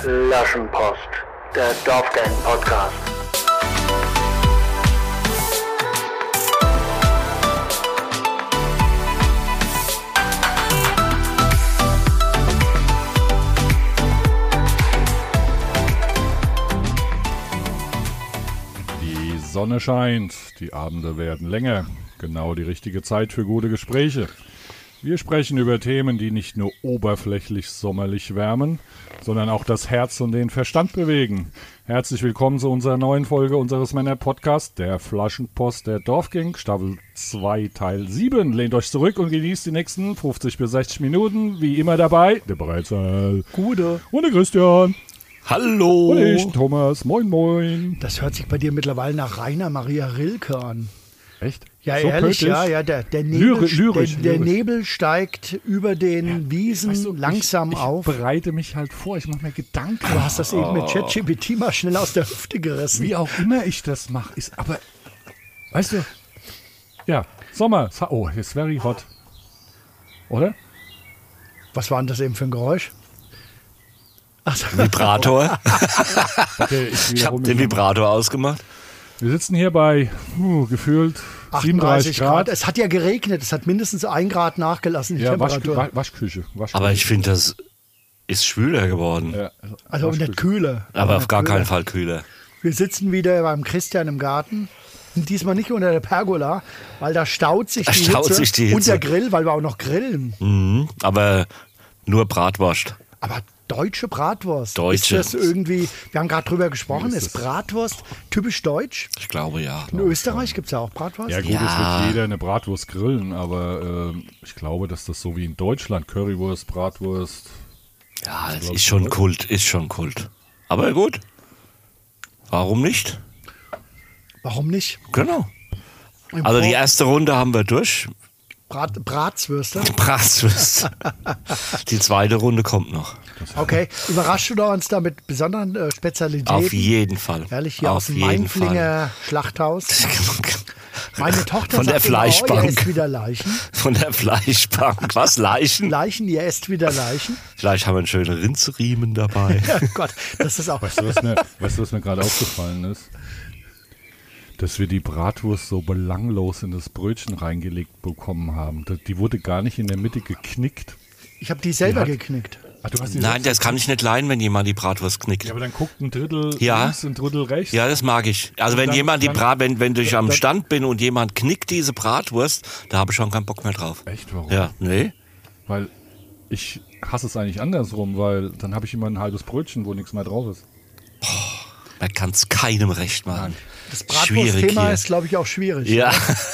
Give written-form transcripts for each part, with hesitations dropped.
Flaschenpost, der Dorfgang-Podcast. Die Sonne scheint, die Abende werden länger. Genau die richtige Zeit für gute Gespräche. Wir sprechen über Themen, die nicht nur oberflächlich sommerlich wärmen, sondern auch das Herz und den Verstand bewegen. Herzlich willkommen zu unserer neuen Folge unseres Männer-Podcasts, der Flaschenpost der Dorfgang, Staffel 2, Teil 7. Lehnt euch zurück und genießt die nächsten 50 bis 60 Minuten. Wie immer dabei, der Brezel, Gude und der Christian. Hallo. Und ich, Thomas. Moin, moin. Das hört sich bei dir mittlerweile nach Rainer Maria Rilke an. Echt? Ja, so ehrlich, poetisch? ja, der Nebel, Lyrisch. der Nebel steigt über den Wiesen Weißt du, langsam auf. Ich bereite mich halt vor, ich mache mir Gedanken. Du hast das eben mit ChatGPT mal schnell aus der Hüfte gerissen. Wie auch immer ich das mache, ist aber, weißt du, ja, Sommer, oh, it's very hot. Oder? Was war denn das eben für ein Geräusch? Ach so. Vibrator. Okay, Ich habe den Vibrator ausgemacht. Wir sitzen hier bei gefühlt 37 Grad. Es hat ja geregnet, es hat mindestens 1 Grad nachgelassen, die Ja, Temperatur. Waschküche. Aber ich finde, das ist schwüler geworden. Ja, Also nicht kühler. Aber auf nicht gar kühler. keinen Fall kühler. Wir sitzen wieder beim Christian im Garten. Und diesmal nicht unter der Pergola, weil da staut sich die Hitze. Und der Grill, weil wir auch noch grillen. Mhm, aber nur Bratwurst. Aber deutsche Bratwurst. Deutsche. Ist das irgendwie, wir haben gerade drüber gesprochen, Wie ist ist das? Bratwurst typisch deutsch? Ich glaube, ja. In Österreich gibt es ja auch Bratwurst. Ja gut, Ja. es wird jeder eine Bratwurst grillen, aber ich glaube, dass das so wie in Deutschland, Currywurst, Bratwurst. Ja, es ist schon Kult, Aber gut. Warum nicht? Warum nicht? Genau. Also die erste Runde haben wir durch. Bratswürste. Bratwurst. Die zweite Runde kommt noch. Okay, überraschst du uns da mit besonderen Spezialitäten? Auf jeden Fall. Ehrlich, hier aus Auf dem jeden Fall. Mainflinger Schlachthaus. Meine Tochter Von der sagt immer, ihr Fleischbank. esst wieder Leichen. Von der Fleischbank. Was? Leichen? Leichen, ihr esst wieder Leichen. Vielleicht haben wir einen schönen Rindsriemen dabei. Oh Gott, das ist auch... Weißt du, was mir gerade aufgefallen ist? Dass wir die Bratwurst so belanglos in das Brötchen reingelegt bekommen haben. Die wurde gar nicht in der Mitte geknickt. Ich habe die selber hat- geknickt. Ach, du hast die Nein, das kann ich nicht leiden, wenn jemand die Bratwurst knickt. Ja, aber dann guckt ein Drittel Ja. links, ein Drittel rechts. Ja, das mag ich. Also wenn dann- jemand wenn ich am dann- Stand bin und jemand knickt diese Bratwurst, da habe ich schon keinen Bock mehr drauf. Echt, warum? Ja, nee. Weil ich hasse es eigentlich andersrum, weil dann habe ich immer ein halbes Brötchen, wo nichts mehr drauf ist. Man kann es keinem recht machen. Das Schwierig Bratwurstthema hier. ist, glaube ich, auch schwierig. Ja.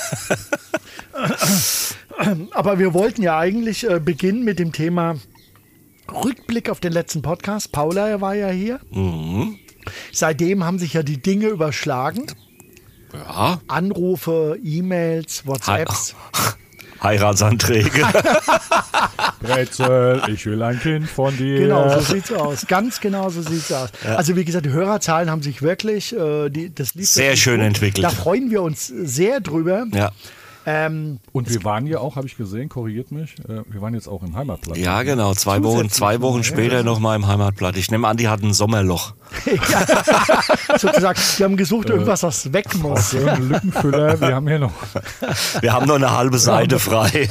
Aber wir wollten ja eigentlich beginnen mit dem Thema Rückblick auf den letzten Podcast. Paula war ja hier. Mhm. Seitdem haben sich ja die Dinge überschlagen. Ja. Anrufe, E-Mails, WhatsApps. Heiratsanträge. Brezel, ich will ein Kind von dir. Genau, so sieht's aus. Ganz genau so sieht's aus. Also wie gesagt, die Hörerzahlen haben sich wirklich das lief Sehr wirklich schön gut. entwickelt. Da freuen wir uns sehr drüber. Ja. Und wir waren ja auch, habe ich gesehen, korrigiert mich, wir waren jetzt auch im Heimatplatz. Ja, genau. Zwei Wochen später noch mal im Heimatblatt. Ich nehme an, die hatten ein Sommerloch. Sozusagen, die haben gesucht, irgendwas, was weg muss. Irgendein Lückenfüller, wir haben hier noch. Wir haben noch eine halbe Seite frei.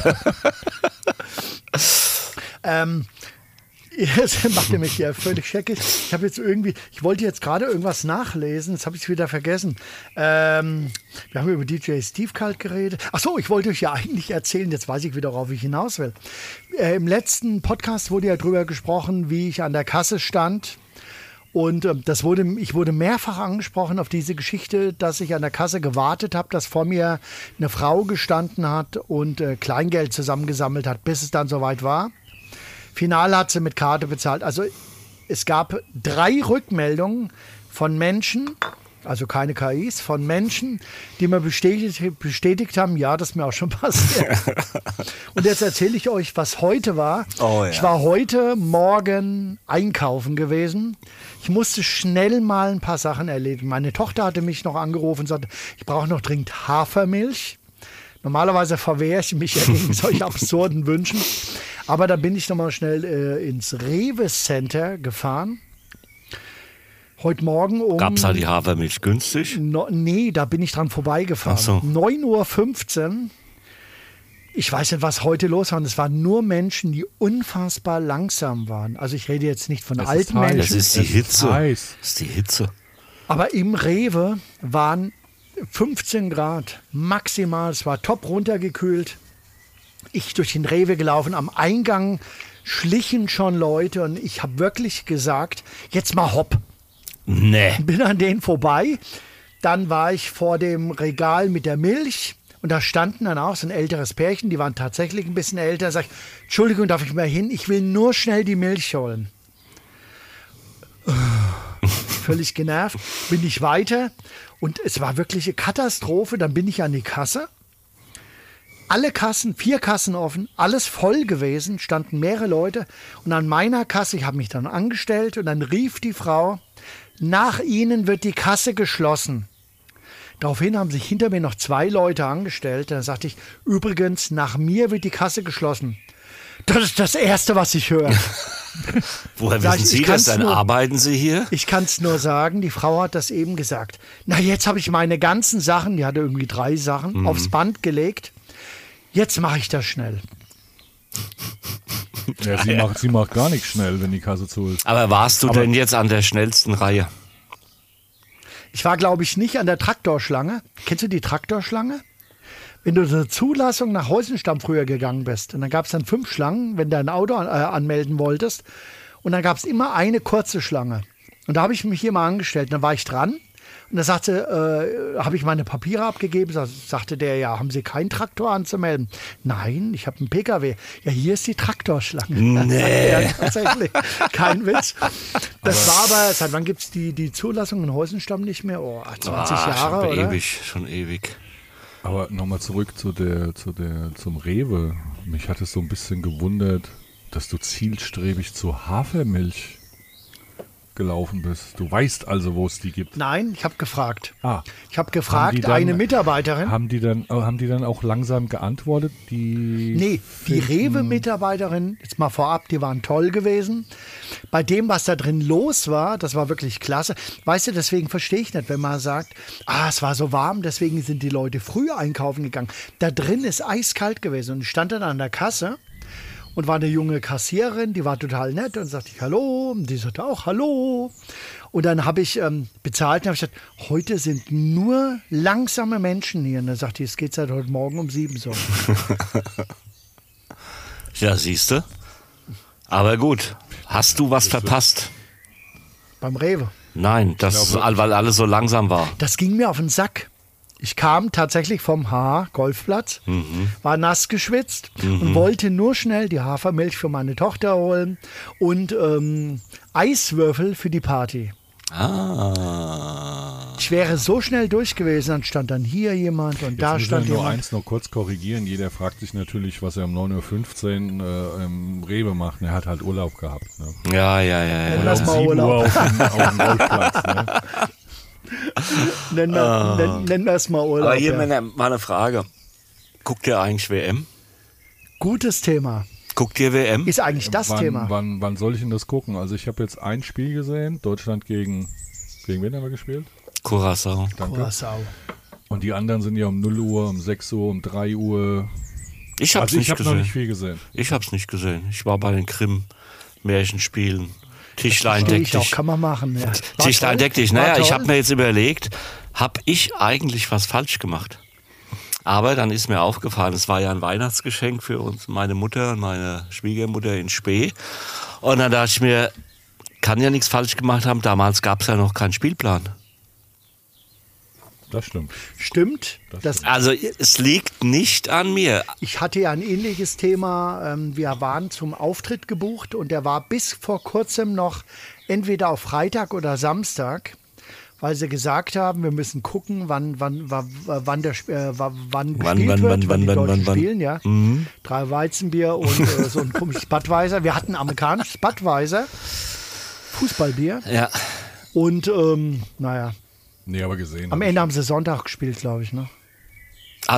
Jetzt macht ihr mich hier völlig scheckig. Ich habe jetzt irgendwie, ich wollte jetzt gerade irgendwas nachlesen, jetzt habe ich es wieder vergessen. Wir haben über DJ Steve Kalt geredet. Ach so, ich wollte euch ja eigentlich erzählen, jetzt weiß ich wieder, worauf ich hinaus will. Im letzten Podcast wurde ja drüber gesprochen, wie ich an der Kasse stand. Und ich wurde mehrfach angesprochen auf diese Geschichte, dass ich an der Kasse gewartet habe, dass vor mir eine Frau gestanden hat und Kleingeld zusammengesammelt hat, bis es dann soweit war. Final hat sie mit Karte bezahlt. Also es gab 3 Rückmeldungen von Menschen, also keine KIs, von Menschen, die mir bestätigt haben, ja, das ist mir auch schon passiert. Und jetzt erzähle ich euch, was heute war. Oh, ja. Ich war heute Morgen einkaufen gewesen. Ich musste schnell mal ein paar Sachen erledigen. Meine Tochter hatte mich noch angerufen und sagte, ich brauche noch dringend Hafermilch. Normalerweise verwehre ich mich ja gegen solche absurden Wünschen. Aber da bin ich nochmal schnell ins Rewe Center gefahren Heute Morgen um... Gab es da die Hafermilch günstig? Nee, da bin ich dran vorbeigefahren. Ach so. 9:15 Uhr. Ich weiß nicht, was heute los war. Es waren nur Menschen, die unfassbar langsam waren. Also ich rede jetzt nicht von alten heiß. Menschen. Das ist die Hitze. heiß. Das ist die Hitze. Aber im Rewe waren 15 Grad maximal. Es war top runtergekühlt. Ich durch den Rewe gelaufen. Am Eingang schlichen schon Leute. Und ich habe wirklich gesagt, jetzt mal hopp. Nee. Bin an denen vorbei. Dann war ich vor dem Regal mit der Milch. Und da standen dann auch so ein älteres Pärchen, die waren tatsächlich ein bisschen älter. Sag ich, Entschuldigung, darf ich mal hin? Ich will nur schnell die Milch holen. Völlig genervt, bin ich weiter. Und es war wirklich eine Katastrophe. Dann bin ich an die Kasse. Alle Kassen, 4 Kassen offen, alles voll gewesen, standen mehrere Leute. Und an meiner Kasse, ich habe mich dann angestellt und dann rief die Frau, nach Ihnen wird die Kasse geschlossen. Daraufhin haben sich hinter mir noch 2 Leute angestellt. Dann sagte ich, übrigens, nach mir wird die Kasse geschlossen. Das ist das Erste, was ich höre. Woher Sag wissen ich, Sie ich das? kann's Dann nur- arbeiten Sie hier? Ich kann es nur sagen, die Frau hat das eben gesagt. Na, jetzt habe ich meine ganzen Sachen, die hatte irgendwie 3 Sachen, aufs Band gelegt. Jetzt mache ich das schnell. Ja, sie macht gar nicht schnell, wenn die Kasse zu ist. Aber warst du denn jetzt an der schnellsten Reihe? Ich war, glaube ich, nicht an der Traktorschlange. Kennst du die Traktorschlange? Wenn du zur Zulassung nach Heusenstamm früher gegangen bist, und dann gab es dann 5 Schlangen, wenn du ein Auto anmelden wolltest, und dann gab es immer eine kurze Schlange. Und da habe ich mich hier mal angestellt, dann war ich dran, und da sagte, habe ich meine Papiere abgegeben, sagte der, ja, haben Sie keinen Traktor anzumelden? Nein, ich habe einen PKW. Ja, hier ist die Traktorschlange. Nee. Ja, tatsächlich, kein Witz. Das war aber, seit wann gibt es die Zulassung in Heusenstamm nicht mehr? Oh, 20 Jahre, schon oder? ewig, schon ewig. Aber nochmal zurück zum Rewe. Mich hat es so ein bisschen gewundert, dass du zielstrebig zur Hafermilch gelaufen bist. Du weißt also, wo es die gibt. Nein, ich habe gefragt. Ah. Ich habe Haben gefragt, die dann- eine Mitarbeiterin. Haben die dann auch langsam geantwortet? Nee, die Rewe-Mitarbeiterin, jetzt mal vorab, die waren toll gewesen. Bei dem, was da drin los war, das war wirklich klasse. Weißt du, deswegen verstehe ich nicht, wenn man sagt, es war so warm, deswegen sind die Leute früh einkaufen gegangen. Da drin ist eiskalt gewesen und ich stand dann an der Kasse und war eine junge Kassiererin, die war total nett und sagte ich Hallo und die sagte auch Hallo. Und dann habe ich bezahlt und habe gesagt, heute sind nur langsame Menschen hier. Und dann sagte ich, es geht seit heute Morgen um 7 so. Ja, siehst du. Aber gut, hast du was verpasst? Beim Rewe. Nein, weil alles so langsam war. Das ging mir auf den Sack. Ich kam tatsächlich vom Golfplatz, war nass geschwitzt und wollte nur schnell die Hafermilch für meine Tochter holen und Eiswürfel für die Party. Ich wäre so schnell durch gewesen, dann stand dann hier jemand und da Jetzt stand müssen wir nur jemand. eins noch kurz korrigieren. Jeder fragt sich natürlich, was er um 9:15 Uhr im Rewe macht. Er hat halt Urlaub gehabt. Ne? Ja. Lass Um mal 7 Uhr Urlaub. auf dem Golfplatz. Ne? Nennen wir es mal Urlaub. Aber hier ja. mal eine Frage. Guckt ihr eigentlich WM? Gutes Thema. Guckt ihr WM? Ist eigentlich das Thema. Wann soll ich denn das gucken? Also ich habe jetzt ein Spiel gesehen. Deutschland gegen wen haben wir gespielt? Curaçao. Danke. Curaçao. Und die anderen sind ja um 0 Uhr, um 6 Uhr, um 3 Uhr. Ich hab's Also ich nicht habe noch gesehen. nicht viel gesehen. Ich hab's nicht gesehen. Ich war bei den Krim-Märchenspielen. Tischlein Verstehe deck ich auch, dich. kann man machen. Ja. War Tischlein toll? deck dich. War Naja, ich toll? habe mir jetzt überlegt, habe ich eigentlich was falsch gemacht? Aber dann ist mir aufgefallen, es war ja ein Weihnachtsgeschenk für uns, meine Mutter und meine Schwiegermutter in Spee. Und dann dachte ich mir, kann ja nichts falsch gemacht haben. Damals gab es ja noch keinen Spielplan. Das stimmt. Stimmt. Das, Also es liegt nicht an mir. ich hatte ja ein ähnliches Thema. Wir waren zum Auftritt gebucht und der war bis vor kurzem noch entweder auf Freitag oder Samstag, weil sie gesagt haben, wir müssen gucken, wann gespielt wird, wann die Deutschen spielen. Ja. 3 Weizenbier und so ein komisches Budweiser. Wir hatten amerikanisches Budweiser, Fußballbier. Ja. Und naja, Nee, aber gesehen. am hab Ende haben sie Sonntag gespielt, glaube ich. Ne? Also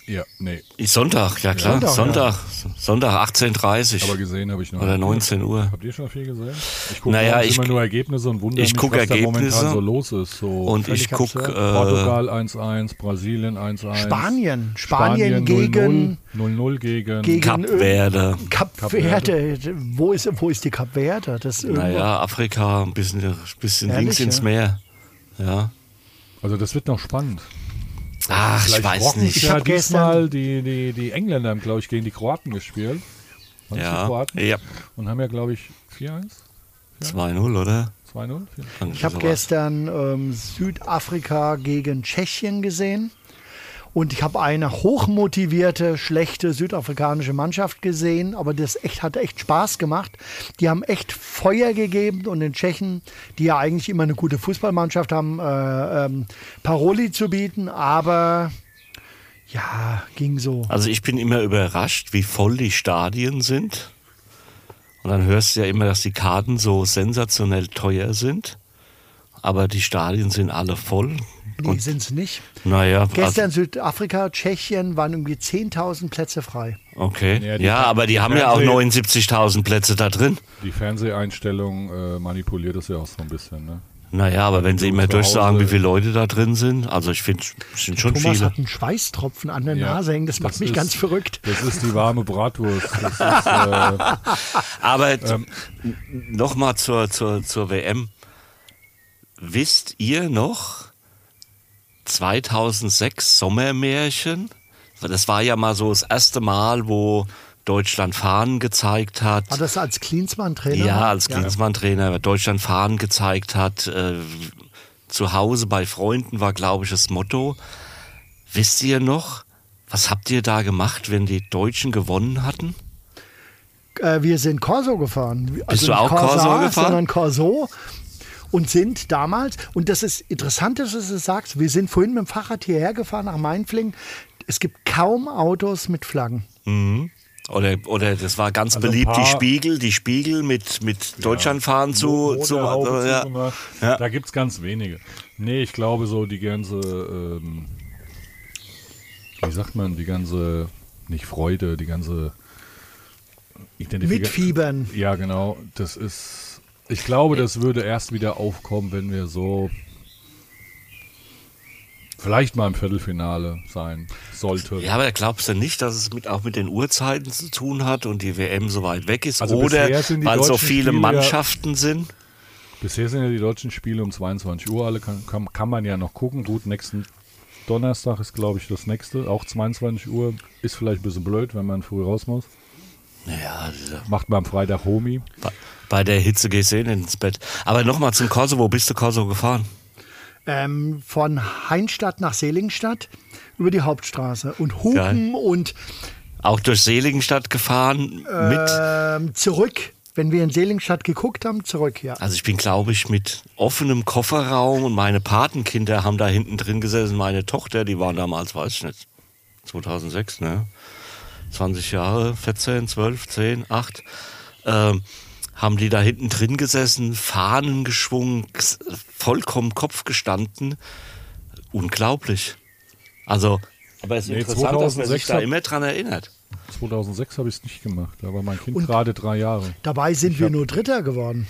Ja, nee. Sonntag, ja klar. Sonntag, Sonntag 18:30 Aber gesehen habe ich noch oder nicht. 19 Uhr. Habt ihr schon viel gesehen? Ich gucke Naja, immer nur Ergebnisse und wundere ich mich, guck was da Ergebnisse momentan so los ist. So Und ich völlig gucke Portugal 1-1, Brasilien 1-1. Spanien gegen 0-0 gegen Kap Verde. Kap Verde. Wo ist die Kap Verde? Das ist irgendwo. Naja, Afrika, ein bisschen Ehrlich, links ins ja? Meer. Ja. Also das wird noch spannend. Ach, ich Vielleicht weiß rocken nicht. es Ich ja hab diesmal die Engländer haben, glaube ich, gegen die Kroaten gespielt. Waren es die Ja, Kroaten? ja. Und haben ja, glaube ich, 4-1, 2-0, oder? 2-0. Ich habe gestern Südafrika gegen Tschechien gesehen und ich habe eine hochmotivierte, schlechte südafrikanische Mannschaft gesehen, aber hat echt Spaß gemacht. Die haben echt Feuer gegeben und den Tschechen, die ja eigentlich immer eine gute Fußballmannschaft haben, Paroli zu bieten, aber ja, ging so. Also ich bin immer überrascht, wie voll die Stadien sind. Und dann hörst du ja immer, dass die Karten so sensationell teuer sind. Aber die Stadien sind alle voll. Nee, sind es nicht. Naja, Gestern Südafrika, Tschechien waren irgendwie 10.000 Plätze frei. okay. Ja, Ja, aber die haben ja auch 79.000 Plätze da drin. Die Fernseheinstellung manipuliert das ja auch so ein bisschen. Ne? Naja, aber wenn sie immer zu durchsagen, Hause- wie viele Leute da drin sind, also ich finde, es sind schon Thomas viele. hat einen Schweißtropfen an der Ja, Nase hängen, das macht mich ist- ganz verrückt. Das ist die warme Bratwurst. Das ist, Aber nochmal zur WM. Wisst ihr noch 2006 Sommermärchen? Das war ja mal so das erste Mal, wo Deutschland Fahnen gezeigt hat. War das als Klinsmann-Trainer? Ja, als Klinsmann-Trainer Deutschland Fahnen gezeigt hat. Zu Hause bei Freunden war, glaube ich, das Motto. Wisst ihr noch, was habt ihr da gemacht, wenn die Deutschen gewonnen hatten? Wir sind Corso gefahren. Bist du nicht auch Corso Corsa, gefahren? Sondern Corso. Und sind damals, und das ist interessant, dass du es sagst, wir sind vorhin mit dem Fahrrad hierher gefahren nach Mainflingen. Es gibt kaum Autos mit Flaggen. Oder das war ganz Also ein beliebt, paar- die Spiegel mit Deutschlandfahren zu Motorhaube ja. zugemacht. Ja. Da gibt es ganz wenige. Nee, ich glaube so die ganze, wie sagt man, die ganze, nicht Freude, die ganze Mitfiebern. Ja, genau. Das ist, ich glaube, das würde erst wieder aufkommen, wenn wir so vielleicht mal im Viertelfinale sein sollte. Ja, aber glaubst du nicht, dass es auch mit den Uhrzeiten zu tun hat und die WM so weit weg ist? Also oder bisher sind die weil so deutschen viele Spiele ja- Mannschaften sind? Bisher sind ja die deutschen Spiele um 22 Uhr, alle kann man ja noch gucken. Gut, nächsten Donnerstag ist, glaube ich, das nächste, auch 22 Uhr. Ist vielleicht ein bisschen blöd, wenn man früh raus muss. Ja, Macht man am Freitag Homie. bei der Hitze gehst du ins Bett. Aber nochmal zum Corso, wo bist du Corso gefahren? Von Heinstadt nach Seligenstadt über die Hauptstraße. Und Hupen Geil. und Auch durch Seligenstadt gefahren mit. zurück. Wenn wir in Seligenstadt geguckt haben, zurück, ja. Also ich bin, glaube ich, mit offenem Kofferraum und meine Patenkinder haben da hinten drin gesessen. Meine Tochter, die waren damals, weiß ich nicht, 2006, ne? 20 Jahre, 14, 12, 10, 8. Haben die da hinten drin gesessen, Fahnen geschwungen, vollkommen Kopf gestanden. Unglaublich. Also, aber es ist Nee, interessant, dass man sich 2006 da immer dran erinnert. 2006 habe ich es nicht gemacht. Da war mein Kind Und- gerade 3 Jahre. Dabei sind wir nur Dritter geworden.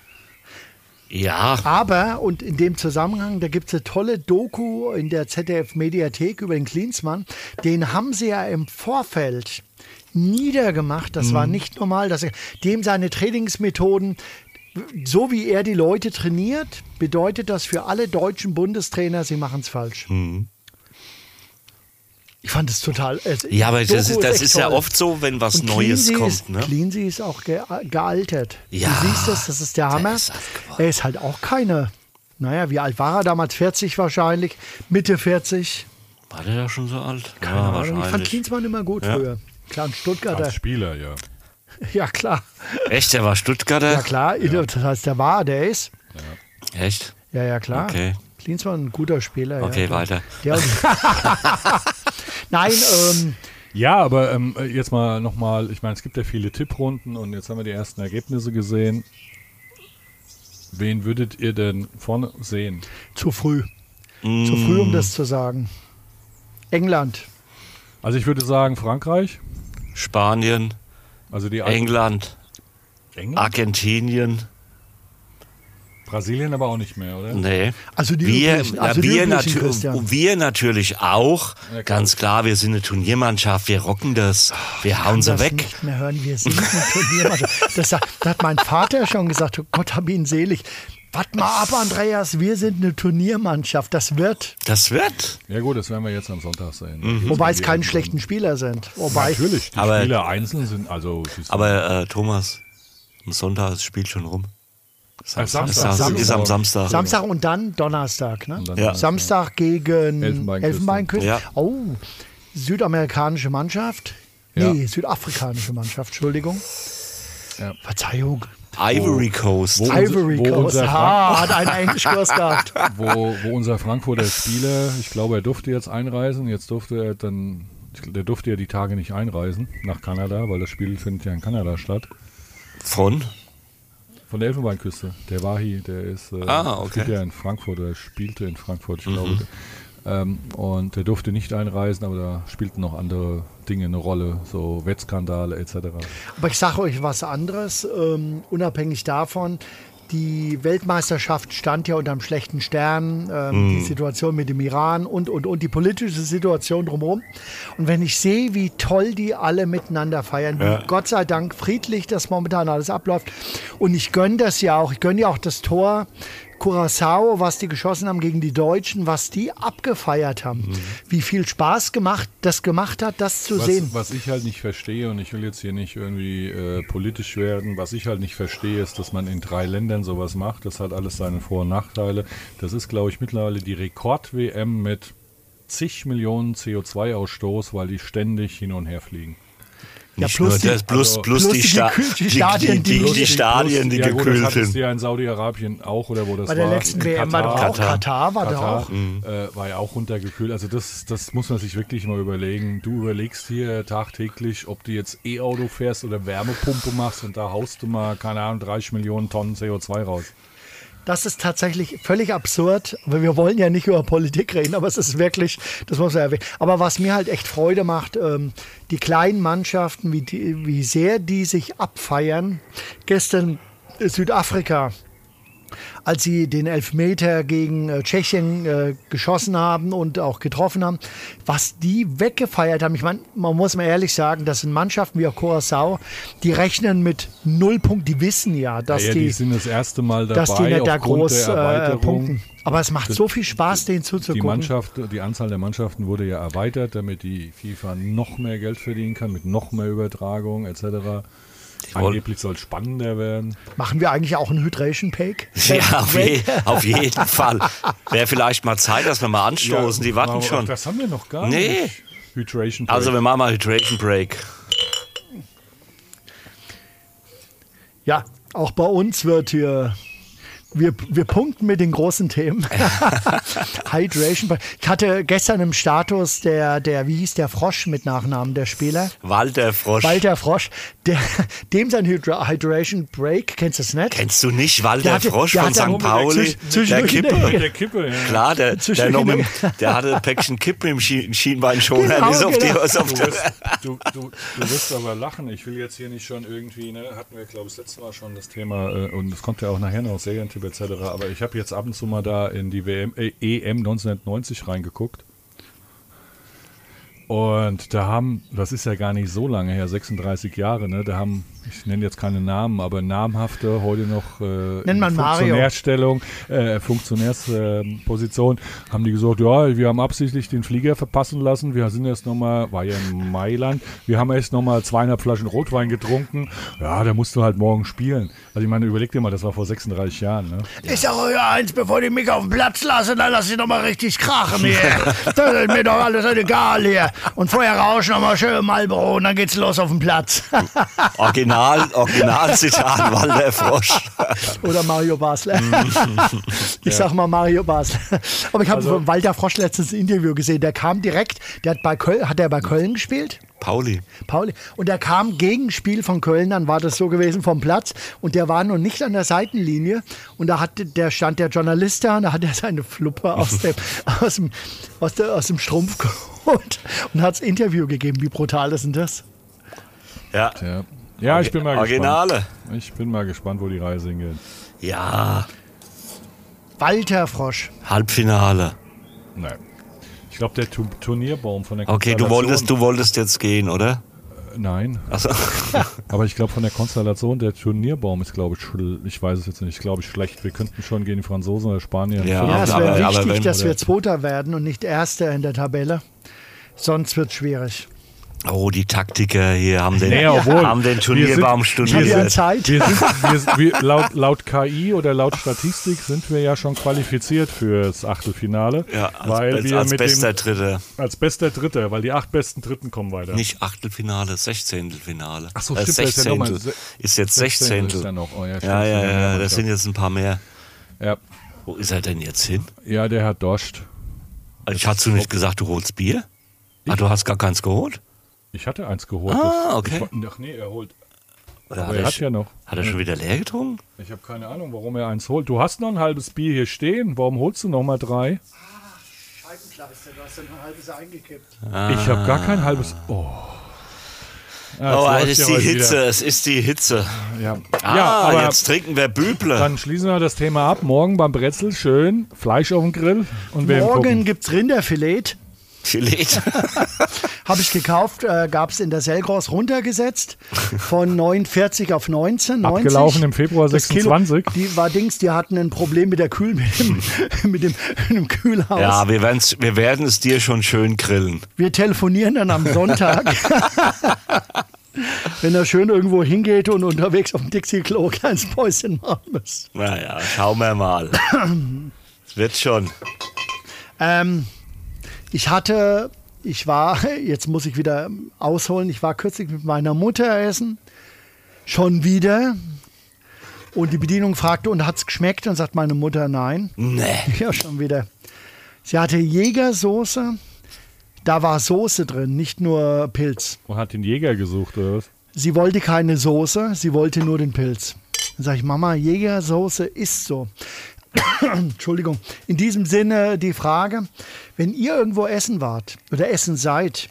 Ja, Aber, und in dem Zusammenhang, da gibt es eine tolle Doku in der ZDF-Mediathek über den Klinsmann. Den haben sie ja im Vorfeld niedergemacht. Das war nicht normal. Dem seine Trainingsmethoden, so wie er die Leute trainiert, bedeutet das für alle deutschen Bundestrainer, sie machen es falsch. Ich fand es total. ja, aber das Doku ist echt ja toll. oft so, wenn was Und Neues Cleansey kommt. ist, Ne? Cleansey ist auch gealtert. Ja, du siehst das ist der Hammer. ist aufgewachsen. Er ist halt auch keine. Naja, wie alt war er damals? 40 wahrscheinlich. Mitte 40. War der da schon so alt? Keine Ahnung. Ich fand Klinsmann immer gut früher. Klar, ein Stuttgarter. Als Spieler, ja. Ja, klar. Echt, der war Stuttgarter? Ja, klar. Das heißt, der ist. Echt? Ja, klar. Okay. Klinsmann ein guter Spieler. Okay, ja, klar. weiter. Der Nein, Ja, aber jetzt mal nochmal, ich meine, es gibt ja viele Tipprunden und jetzt haben wir die ersten Ergebnisse gesehen. Wen würdet ihr denn vorne sehen? zu früh. Zu früh, um das zu sagen. England. Also ich würde sagen Frankreich. Spanien, Also die England, Argentinien. Brasilien aber auch nicht mehr, oder? Nee. Also die wir, üblichen, also die wir, üblichen, Christian. wir natürlich auch. Ja, klar. Ganz klar, wir sind eine Turniermannschaft, wir rocken das, wir hauen sie das weg. nicht mehr hören, wir sind eine Turniermannschaft. Das hat mein Vater schon gesagt, oh Gott, hab ihn selig. Wart mal ab, Andreas, wir sind eine Turniermannschaft, das wird. Das wird. Ja gut, das werden wir jetzt am Sonntag sehen. Wobei es keine schlechten Spieler sind. Wobei, Natürlich, die Aber- Spieler einzeln sind, also... die sind- Aber Thomas, am Sonntag ist das Spiel schon rum. Samstag. Ist am Samstag. Samstag und dann Donnerstag. Ne? Und dann Ja. Samstag gegen Elfenbeinküste. Elfenbeinküste. Ja. Oh, südamerikanische Mannschaft. Ja. Nee, südafrikanische Mannschaft, Entschuldigung. Ja. Verzeihung. Ivory Coast. Ivory wo Coast. unser Hat einen Englischkurs gehabt. wo unser Frankfurter Spieler, ich glaube, er durfte jetzt einreisen. Jetzt durfte er dann, der durfte ja die Tage nicht einreisen nach Kanada, weil das Spiel findet ja in Kanada statt. Von? Von der Elfenbeinküste. Der war hier, der ist Okay. spielt ja in Frankfurt oder spielte in Frankfurt, ich glaube. Und der durfte nicht einreisen, aber da spielten noch andere Dinge eine Rolle, so Wettskandale etc. Aber ich sage euch was anderes, unabhängig davon. Die Weltmeisterschaft stand ja unter einem schlechten Stern, die Situation mit dem Iran und die politische Situation drumherum. Und wenn ich sehe, wie toll die alle miteinander feiern, wie Gott sei Dank friedlich das momentan alles abläuft. Und ich gönne das ja auch, ich gönne ja auch das Tor Curaçao, was die geschossen haben gegen die Deutschen, was die abgefeiert haben. Wie viel Spaß das gemacht hat, das zu sehen. Was ich halt nicht verstehe, und ich will jetzt hier nicht irgendwie politisch werden, was ich halt nicht verstehe, ist, dass man in 3 Ländern sowas macht. Das hat alles seine Vor- und Nachteile. Das ist, glaube ich, mittlerweile die Rekord-WM mit zig Millionen CO2-Ausstoß, weil die ständig hin und her fliegen. Ja, Nicht nur das, plus die Stadien, die Stadien, die ja, gut, das gekühlt hattest sind. du ja in Saudi-Arabien auch, oder wo das Bei der war. letzten In WM war doch auch Katar, war doch auch. war ja auch runtergekühlt. Also das muss man sich wirklich mal überlegen. Du überlegst hier tagtäglich, ob du jetzt E-Auto fährst oder Wärmepumpe machst und da haust du mal, keine Ahnung, 30 Millionen Tonnen CO2 raus. Das ist tatsächlich völlig absurd. Aber wir wollen ja nicht über Politik reden, aber es ist wirklich, das muss man erwähnen. Aber was mir halt echt Freude macht, die kleinen Mannschaften, wie sehr die sich abfeiern. Gestern Südafrika, als sie den Elfmeter gegen Tschechien geschossen haben und auch getroffen haben, was die weggefeiert haben. Ich meine, man muss mal ehrlich sagen, das sind Mannschaften wie auch Curaçao, die rechnen mit 0 Punkten. Die wissen ja, dass die sind das erste Mal dabei, dass die nicht da aufgrund groß der Erweiterung. punkten. Aber es macht so viel Spaß, denen zuzugucken. Die Anzahl der Mannschaften wurde ja erweitert, damit die FIFA noch mehr Geld verdienen kann, mit noch mehr Übertragung etc. Angeblich soll es spannender werden. Machen wir eigentlich auch einen Hydration Break? Ja, auf jeden Fall. Wäre vielleicht mal Zeit, dass wir mal anstoßen. Die warten aber schon. Das haben wir noch gar Nee. nicht. Hydration Break. Also wir machen mal Hydration Break. Ja, auch bei uns wird hier. Wir punkten mit den großen Themen. Hydration. Ich hatte gestern im Status wie hieß der Frosch mit Nachnamen, der Spieler? Walter Frosch. Walter Frosch. Dem sein Hydration Break, kennst du es nicht? Kennst du nicht Walter hatte- Frosch der von hatte- St. Pauli? Der zwischendurch- Kippe. der Kippe, ja. Klar, der hatte ein Päckchen Kippe im Schienbeinschoner. Genau, Bis auf die, genau. was auf der Du wirst aber lachen. Ich will jetzt hier nicht schon irgendwie, hatten wir, glaube ich, das letzte Mal schon das Thema, und es kommt ja auch nachher noch Serientipp etc. Aber ich habe jetzt ab und zu mal da in die EM 1990 reingeguckt. Und das ist ja gar nicht so lange her, 36 Jahre, ne? Da haben, ich nenne jetzt keine Namen, aber namhafte, heute noch Nennt man Mario. Funktionärsposition, haben die gesagt, ja, wir haben absichtlich den Flieger verpassen lassen, wir sind erst nochmal, war ja in Mailand, wir haben erst nochmal 200 Flaschen Rotwein getrunken, ja, da musst du halt morgen spielen. Also ich meine, überleg dir mal, das war vor 36 Jahren, ne? Ich sag euch eins, bevor die mich auf den Platz lassen, dann lass ich noch mal richtig krachen hier. Das ist mir doch alles egal hier. Und vorher rauschen noch mal schön Marlboro und dann geht's los auf den Platz. Originalzitat Walter Frosch. Oder Mario Basler. Ich sag mal Mario Basler. Aber ich habe von Walter Frosch letztens ein Interview gesehen. Der kam direkt, hat er bei Köln gespielt? Pauli. Und der kam gegen Spiel von Köln, dann war das so gewesen vom Platz und der war noch nicht an der Seitenlinie und da stand der Journalist da und da hat er seine Fluppe aus dem Strumpf geholt geholt und hat das Interview gegeben. Wie brutal ist denn das? Ja. Ja, ich bin mal Originale. gespannt. Ich bin mal gespannt, wo die Reise hingeht. Ja. Walter Frosch. Halbfinale. Nein. Ich glaube, der Turnierbaum von der Okay, Konstellation... du wolltest jetzt gehen, oder? Nein. Also, Aber ich glaube, von der Konstellation, der Turnierbaum ist, glaube ich weiß es jetzt nicht, glaube ich, schlecht. Wir könnten schon gegen die Franzosen oder Spanier. Ja. Ja, es wäre aber wichtig, wenn- dass wir Zweiter werden und nicht Erster in der Tabelle. Sonst wird es schwierig. oh, die Taktiker hier haben den, Nee, obwohl, haben den Turnierbaum Ich habe ja studiert. Zeit. Laut KI oder laut Statistik sind wir ja schon qualifiziert fürs Achtelfinale. Ja, weil wir als mit bester dem, Dritter. als bester Dritter, weil die 8 besten Dritten kommen weiter. Nicht Achtelfinale, Sechzehntelfinale. Ach so, stimmt, da ist ja noch mal Ist jetzt 16. Sechzehntel. ist ja noch. Oh, ja, stimmt, Ja, stimmt, das sind jetzt ein paar mehr. ja. Wo ist er denn jetzt hin? Ja, der hat Dorscht. Ich hast du nicht gesagt, du holst Bier? Ah, du hast gar keins geholt? Ich hatte eins geholt. Ah, okay. Ach nee, er holt. Oder Aber er hat ja noch. Hat er schon wieder leer getrunken? Ich habe keine Ahnung, warum er eins holt. Du hast noch ein halbes Bier hier stehen. Warum holst du noch mal 3? Scheibenkleister, du hast ja noch ein halbes eingekippt. Ich habe gar kein halbes. Oh. Ja, Oh, jetzt es ist läuft ja die heute Hitze, es ist die Hitze. wieder. Ja, Ah, ja, aber jetzt trinken wir Büble. dann schließen wir das Thema ab. Morgen beim Brezel schön Fleisch auf dem Grill. Und wir Morgen gucken. gibt es Rinderfilet. Filet. Habe ich gekauft, gab es in der Selgros runtergesetzt von 49 auf 19. 90. Abgelaufen im Februar Das Kilo, 26. die hatten ein Problem mit der mit dem Kühlhaus. Ja, wir werden es dir schon schön grillen. Wir telefonieren dann am Sonntag. Wenn er schön irgendwo hingeht und unterwegs auf dem Dixie-Klo kleines Päuschen machen muss. Naja, schauen wir mal. Es wird schon. Jetzt muss ich wieder ausholen, ich war kürzlich mit meiner Mutter essen, schon wieder. Und die Bedienung fragte, und hat es geschmeckt? Und sagt meine Mutter, nein. Nee. Ja, schon wieder. Sie hatte Jägersoße, da war Soße drin, nicht nur Pilz. Und hat den Jäger gesucht, oder was? Sie wollte keine Soße, sie wollte nur den Pilz. Dann sage ich, Mama, Jägersoße ist so. Entschuldigung. In diesem Sinne die Frage, wenn ihr irgendwo essen wart oder essen seid,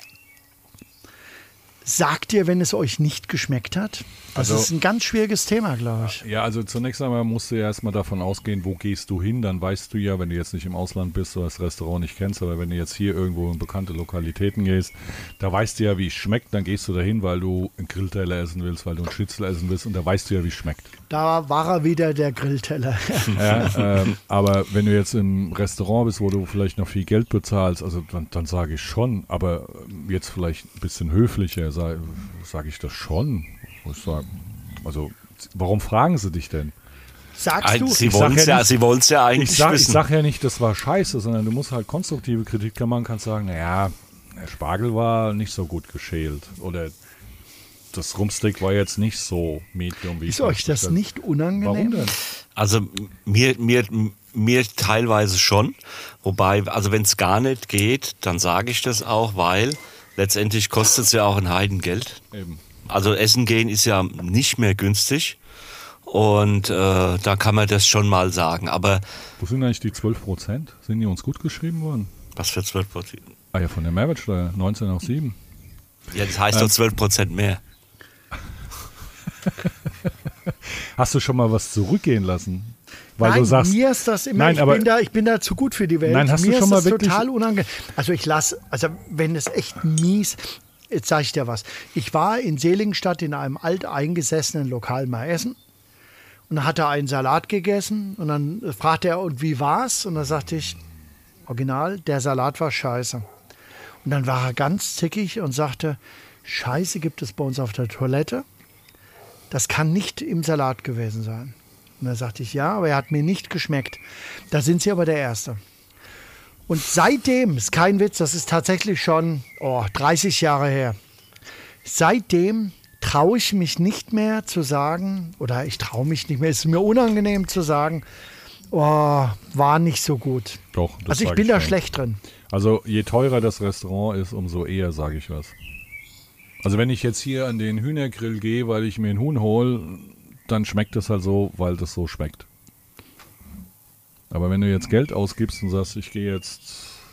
sagt ihr, wenn es euch nicht geschmeckt hat? Das Also- ist ein ganz schwieriges Thema, glaube ich. Ja, also zunächst einmal musst du ja erstmal davon ausgehen, wo gehst du hin, dann weißt du ja, wenn du jetzt nicht im Ausland bist oder das Restaurant nicht kennst, aber wenn du jetzt hier irgendwo in bekannte Lokalitäten gehst, da weißt du ja, wie es schmeckt, dann gehst du dahin, weil du einen Grillteller essen willst, weil du einen Schnitzel essen willst und da weißt du ja, wie es schmeckt. Da war er wieder, der Grillteller. Ja, aber wenn du jetzt im Restaurant bist, wo du vielleicht noch viel Geld bezahlst, also dann sage ich schon, aber jetzt vielleicht ein bisschen höflicher sage ich das schon. Muss ich sagen. Also warum fragen sie dich denn? Sagst du? Sie sag wollen es ja ja, nicht- sie wollen's ja eigentlich Ich wissen. sag ja nicht, das war scheiße, sondern du musst halt konstruktive Kritik machen, kannst sagen, naja, der Spargel war nicht so gut geschält oder das Rumpsteak war jetzt nicht so medium, wie Ist ich mir euch das vorstelle. nicht unangenehm? Warum denn? Also mir teilweise schon. Wobei, also wenn es gar nicht geht, dann sage ich das auch, weil letztendlich kostet es ja auch ein Heidengeld. Eben. Also essen gehen ist ja nicht mehr günstig. Und da kann man das schon mal sagen. Aber Wo sind eigentlich die 12%? Sind die uns gut geschrieben worden? was für 12%? Ah ja, von der Mehrwertsteuer, 19 auf 7. Ja, das heißt doch 12% mehr. Hast du schon mal was zurückgehen lassen? Weil Nein, du sagst, mir ist das immer, Nein, aber- ich bin da zu gut für die Welt. Nein, hast du mir schon ist mal das wirklich- total unangenehm. Also wenn es echt mies, jetzt sage ich dir was. Ich war in Seligenstadt in einem alteingesessenen Lokal mal essen und hatte einen Salat gegessen und dann fragte er, und wie war's? Und dann sagte ich, original, der Salat war scheiße. Und dann war er ganz zickig und sagte, Scheiße gibt es bei uns auf der Toilette. Das kann nicht im Salat gewesen sein. Und da sagte ich, ja, aber er hat mir nicht geschmeckt. Da sind Sie aber der Erste. Und seitdem, ist kein Witz, das ist tatsächlich schon 30 Jahre her. Seitdem traue ich mich nicht mehr zu sagen, oder ich traue mich nicht mehr, es ist mir unangenehm zu sagen, war nicht so gut. doch, das Also ich sag bin da schon. schlecht drin. Also je teurer das Restaurant ist, umso eher sage ich was. Also wenn ich jetzt hier an den Hühnergrill gehe, weil ich mir ein Huhn hole, dann schmeckt es halt so, weil das so schmeckt. Aber wenn du jetzt Geld ausgibst und sagst, ich gehe jetzt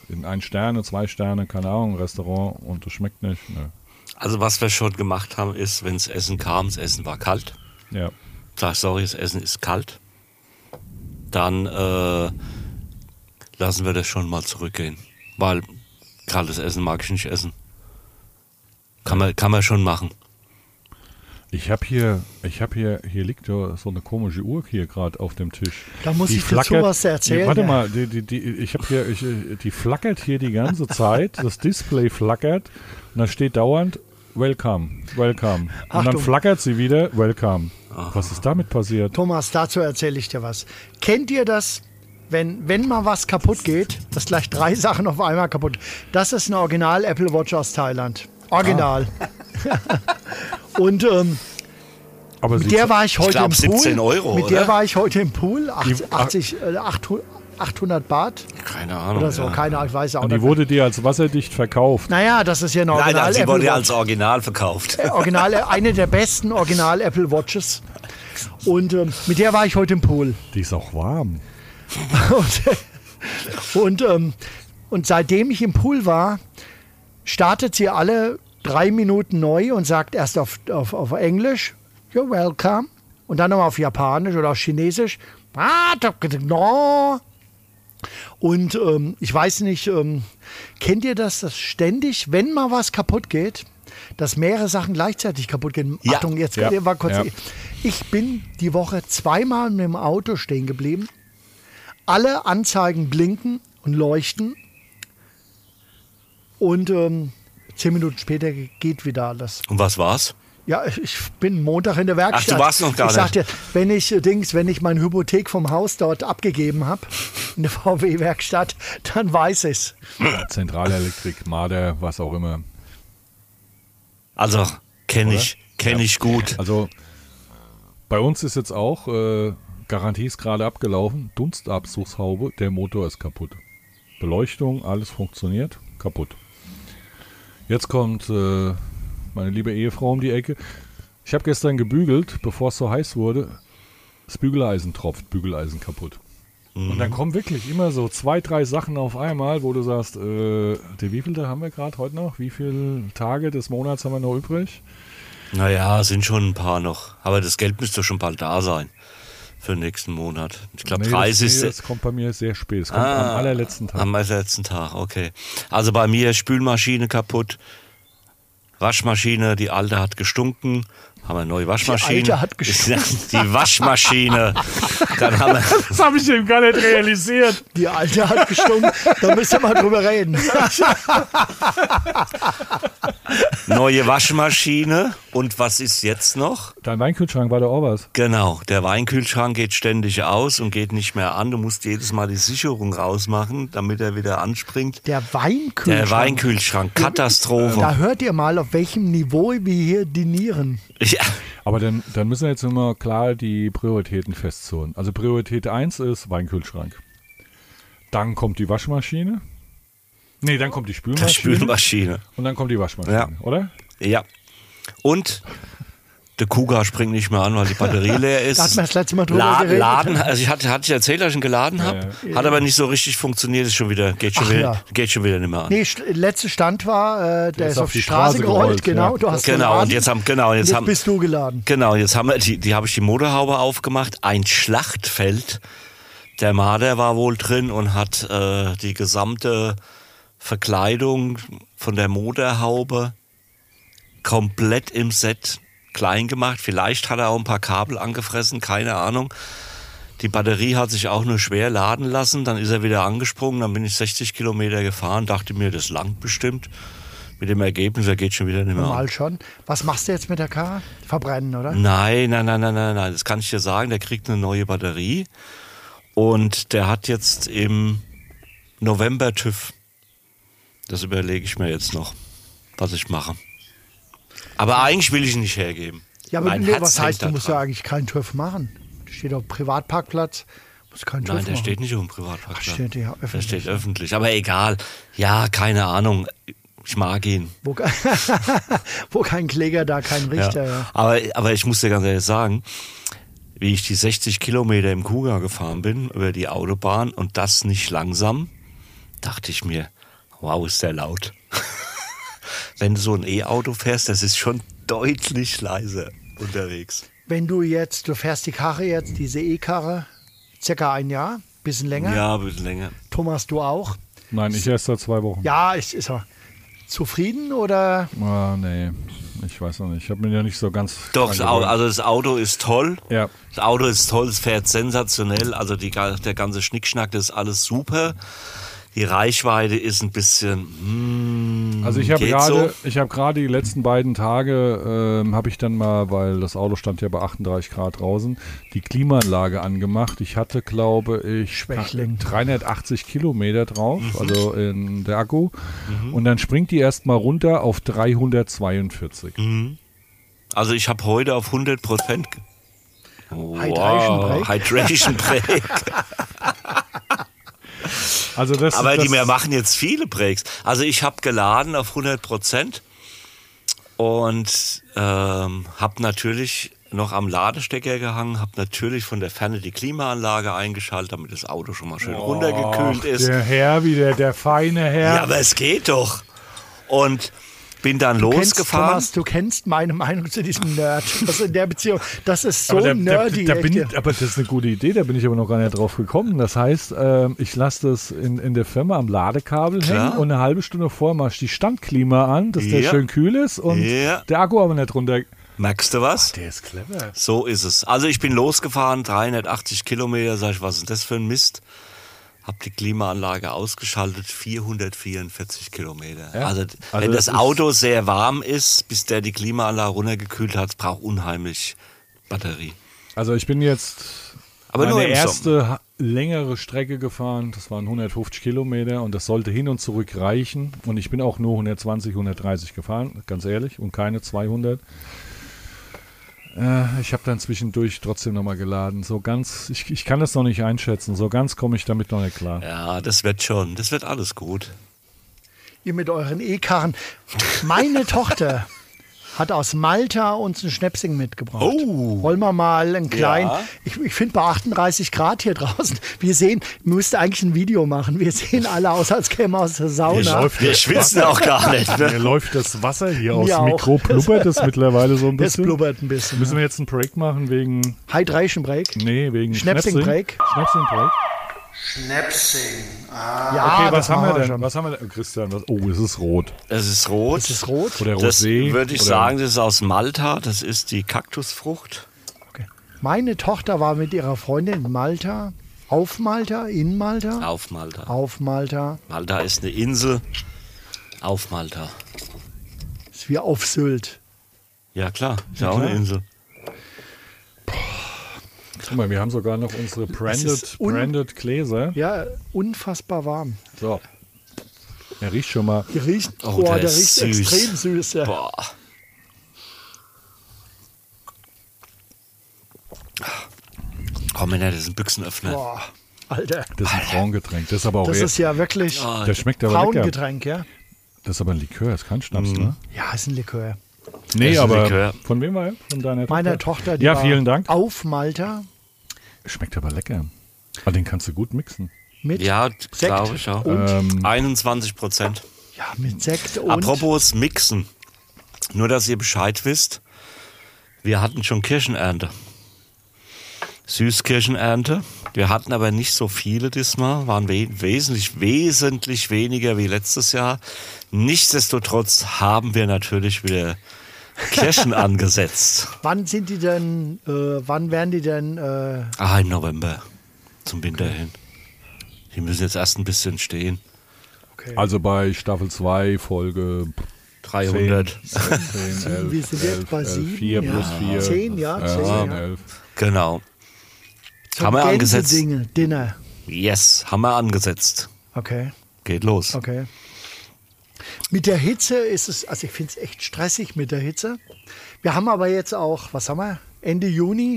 in 1 Sterne, 2 Sterne, keine Ahnung, Restaurant und das schmeckt nicht. Ne. Also was wir schon gemacht haben, ist, wenn das Essen kam, das Essen war kalt. Ja. Sag ich, sorry, das Essen ist kalt. Dann lassen wir das schon mal zurückgehen. Weil kaltes Essen mag ich nicht essen. Kann man schon machen. Ich habe hier liegt ja so eine komische Uhr hier gerade auf dem Tisch. Da muss Die ich dazu was erzählen. Warte ja. mal, die flackert hier die ganze Zeit, das Display flackert und da steht dauernd Welcome. Und dann Achtung. flackert sie wieder Welcome. Was ist damit passiert? Thomas, dazu erzähle ich dir was. Kennt ihr das, wenn mal was kaputt geht, dass gleich 3 Sachen auf einmal kaputt? Das ist eine Original Apple Watch aus Thailand. Original. Und Aber mit der war ich heute im Pool. 17 Euro, mit oder? der war ich heute im Pool. 800 Baht Keine Ahnung. oder so. Ja. Keine Ahnung, ich weiß auch und die nicht. wurde dir als wasserdicht verkauft. Naja, das ist ja eine Nein, Original sie Apple wurde ja Watch. als Original verkauft. Eine der besten Original Apple Watches. Und mit der war ich heute im Pool. Die ist auch warm. Und seitdem ich im Pool war, startet sie alle 3 Minuten neu und sagt erst auf Englisch, you're welcome, und dann nochmal auf Japanisch oder auf Chinesisch. Und ich weiß nicht, kennt ihr das, dass ständig, wenn mal was kaputt geht, dass mehrere Sachen gleichzeitig kaputt gehen? Ja. Achtung, jetzt Ja. war kurz. Ja. Ich bin die Woche 2-mal mit dem Auto stehen geblieben. Alle Anzeigen blinken und leuchten. Und 10 Minuten später geht wieder alles. Und was war's? Ja, ich bin Montag in der Werkstatt. Ach, du warst noch gar Ich sagte, wenn ich meine Hypothek vom Haus dort abgegeben habe, in der VW-Werkstatt, dann weiß ich's. Zentralelektrik, Marder, was auch immer. Also, kenne ich gut. Also bei uns ist jetzt auch, Garantie ist gerade abgelaufen, Dunstabzugshaube, der Motor ist kaputt. Beleuchtung, alles funktioniert, kaputt. Jetzt kommt meine liebe Ehefrau um die Ecke. Ich habe gestern gebügelt, bevor es so heiß wurde. Das Bügeleisen tropft, Bügeleisen kaputt. Und dann kommen wirklich immer so 2, 3 Sachen auf einmal, wo du sagst, wie viele haben wir gerade heute noch? Wie viele Tage des Monats haben wir noch übrig? Naja, sind schon ein paar noch. Aber das Geld müsste schon bald da sein für den nächsten Monat. Ich glaube, 30. Das kommt bei mir sehr spät. Es kommt am allerletzten Tag. Am allerletzten Tag, okay. Also bei mir Spülmaschine kaputt, Waschmaschine, die alte hat gestunken, haben wir eine neue Waschmaschine. Die alte hat gestunken. Die Waschmaschine. Dann haben wir Das habe ich eben gar nicht realisiert. Die Alte hat gestunken, da müsst ihr mal drüber reden. neue Waschmaschine. Und was ist jetzt noch? Dein Weinkühlschrank war da auch was. Genau, der Weinkühlschrank geht ständig aus und geht nicht mehr an. Du musst jedes Mal die Sicherung rausmachen, damit er wieder anspringt. Der Weinkühlschrank. Der Weinkühlschrank, Katastrophe. Da hört ihr mal, auf welchem Niveau wir hier dinieren. Ja. Aber dann müssen wir jetzt immer klar die Prioritäten festzurren. Also Priorität 1 ist Weinkühlschrank. Dann kommt die Waschmaschine. Nee, dann kommt die Spülmaschine. Spülmaschine. Und dann kommt die Waschmaschine, Ja. oder? Ja. Und der Kuga springt nicht mehr an, weil die Batterie leer ist. Da hatten wir das letzte Mal drüber geredet. Laden, also ich hatte erzählt, dass ich ihn geladen habe. Hat aber nicht so richtig funktioniert, geht schon wieder nicht mehr an. Nee, letzter Stand war, der ist auf die Straße Straße gerollt, gerollt, genau. ja. Du hast Genau, und geladen. jetzt Bist du geladen. Genau, jetzt haben wir habe ich die Motorhaube aufgemacht, ein Schlachtfeld. Der Marder war wohl drin und hat die gesamte Verkleidung von der Motorhaube komplett im Set klein gemacht. Vielleicht hat er auch ein paar Kabel angefressen, keine Ahnung. Die Batterie hat sich auch nur schwer laden lassen. Dann ist er wieder angesprungen. Dann bin ich 60 Kilometer gefahren. Dachte mir, das langt bestimmt. Mit dem Ergebnis, er geht schon wieder nicht mehr Mal an. schon. Was machst du jetzt mit der Karre? Verbrennen, oder? Nein. Das kann ich dir sagen. Der kriegt eine neue Batterie. Und der hat jetzt im November TÜV. Das überlege ich mir jetzt noch, was ich mache. Aber eigentlich will ich ihn nicht hergeben. Ja, aber Mein nee, Herz was hängt heißt, da du musst dran. ja eigentlich keinen TÜV machen. Du steht auf Privatparkplatz, musst keinen TÜV Nein, der machen. steht nicht auf dem Privatparkplatz. Ach, steht ja Der öffentlich. steht öffentlich. Aber egal. Ja, keine Ahnung. Ich mag ihn. Wo kein Kläger, da kein Richter. Ja. Aber ich muss dir ganz ehrlich sagen, wie ich die 60 Kilometer im Kuga gefahren bin über die Autobahn und das nicht langsam, dachte ich mir, Wow, ist der laut. Wenn du so ein E-Auto fährst, das ist schon deutlich leiser unterwegs. Wenn du fährst die Karre jetzt, diese E-Karre, circa ein Jahr, bisschen länger. Ja, ein bisschen länger. Thomas, du auch? Nein, ich erst seit 2 Wochen. Ja, ist er zufrieden oder? Ah, nee, ich weiß noch nicht. Ich habe mir ja nicht so ganz. Doch, dran gewöhnt. also das Auto ist toll. Ja. Das Auto ist toll, es fährt sensationell. Also der ganze Schnickschnack, das ist alles super. Die Reichweite ist ein bisschen. Also ich habe geht gerade die letzten beiden Tage habe ich dann mal, weil das Auto stand ja bei 38 Grad draußen, die Klimaanlage angemacht. Ich hatte, glaube ich, Schwächling. 380 Kilometer drauf, also in der Akku. Und dann springt die erstmal runter auf 342. Also ich habe heute auf 100%. Hydration Break. Hydration Break. Also das, Aber das, wir machen jetzt viele Breaks. Also ich habe geladen auf 100% und habe natürlich noch am Ladestecker gehangen, habe natürlich von der Ferne die Klimaanlage eingeschaltet, damit das Auto schon mal schön runtergekühlt ist. Der Herr wieder, der feine Herr. Ja, aber es geht doch. Und bin dann losgefahren. Thomas, du kennst meine Meinung zu diesem Nerd. Das in der Beziehung, das ist so aber nerdy. aber das ist eine gute Idee, da bin ich aber noch gar nicht drauf gekommen. Das heißt, ich lasse das in der Firma am Ladekabel Klar. hängen und eine halbe Stunde vorher mache ich die Standklima an, dass der Ja. schön kühl ist und Ja. der Akku aber nicht runter. Merkst du was? Der ist clever. So ist es. Also ich bin losgefahren, 380 Kilometer, sag ich, was ist das für ein Mist? Hab die Klimaanlage ausgeschaltet, 444 Kilometer. Ja. Also Also wenn das das Auto sehr warm ist, bis der die Klimaanlage runtergekühlt hat, braucht unheimlich Batterie. Also ich bin jetzt Aber nur meine im erste längere Strecke gefahren. Das waren 150 Kilometer und das sollte hin und zurück reichen. Und ich bin auch nur 120, 130 gefahren, ganz ehrlich, und keine 200. Ich habe dann zwischendurch trotzdem nochmal geladen. So ganz, ich kann das noch nicht einschätzen. So ganz komme ich damit noch nicht klar. Ja, das wird schon. Das wird alles gut. Ihr mit euren E-Karren. Meine Tochter hat aus Malta uns ein Schnäpsing mitgebracht. Oh. Wollen wir mal einen kleinen. Ja. Ich finde bei 38 Grad hier draußen, wir müssten eigentlich ein Video machen. Wir sehen alle aus, als kämen wir aus der Sauna. Wir schwitzen auch gar nicht. Mir Ne? läuft das Wasser hier aus Mir dem auch. Mikro, blubbert das mittlerweile so ein Das bisschen. blubbert ein bisschen. Müssen wir jetzt einen Break machen wegen, Hydration Break. wegen Schnäpsing Break. Schnäpsing Break. Schnäpsing. Ja, Okay, was das haben wir machen denn? schon. Was haben wir denn? Christian, oh, es ist rot. Es ist rot. Ist es rot? Oder Das Rosé. würde ich oder sagen, das ist aus Malta. Das ist die Kaktusfrucht. Okay. Meine Tochter war mit ihrer Freundin in Malta. Auf Malta? In Malta? Auf Malta. Auf Malta. Malta ist eine Insel. Auf Malta. Ist wie auf Sylt. Ja klar, ist ja auch eine Insel. Guck mal, wir haben sogar noch unsere ist branded Gläser. Ja, unfassbar warm. So. Er riecht schon mal. Der riecht, Oh, der der riecht ist süß. extrem süß. Ja. Boah. Komm, Männer, das ist ein Büchsenöffner. Boah, Alter. Das ist ein Braungetränk. Das ist aber auch Das eher- ist ja wirklich Ah, Der schmeckt aber lecker. Frauengetränk, ja? Das ist aber ein Likör, ist kein Schnaps, ne? Ja, ist ein Likör. Nee, ist ein aber Likör. von wem war er? Von deiner Meiner Tochter, die Ja, war vielen Dank. auf Malta Schmeckt aber lecker. Aber den kannst du gut mixen. mit Ja, Sekt glaube ich auch. und 21%. ja, mit Sekt und Apropos Mixen. Nur, dass ihr Bescheid wisst. Wir hatten schon Kirschenernte. Süßkirschenernte. Wir hatten aber nicht so viele diesmal. Waren wesentlich weniger wie letztes Jahr. Nichtsdestotrotz haben wir natürlich wieder Kirschen angesetzt. wann sind die denn, wann werden die denn, Im November. Zum Winter hin. Die müssen jetzt erst ein bisschen stehen. okay. Also bei Staffel 2, Folge 300. 10, 11, Wir sind jetzt bei 7, 4 plus ja. 4. 10, ja, 10, ja. 11. Genau. Zum haben wir angesetzt. Dinner. Yes, haben wir angesetzt. Okay, Geht los. okay. Mit der Hitze ist es, also ich finde es echt stressig mit der Hitze. Wir haben aber jetzt auch, was haben wir? Ende Juni.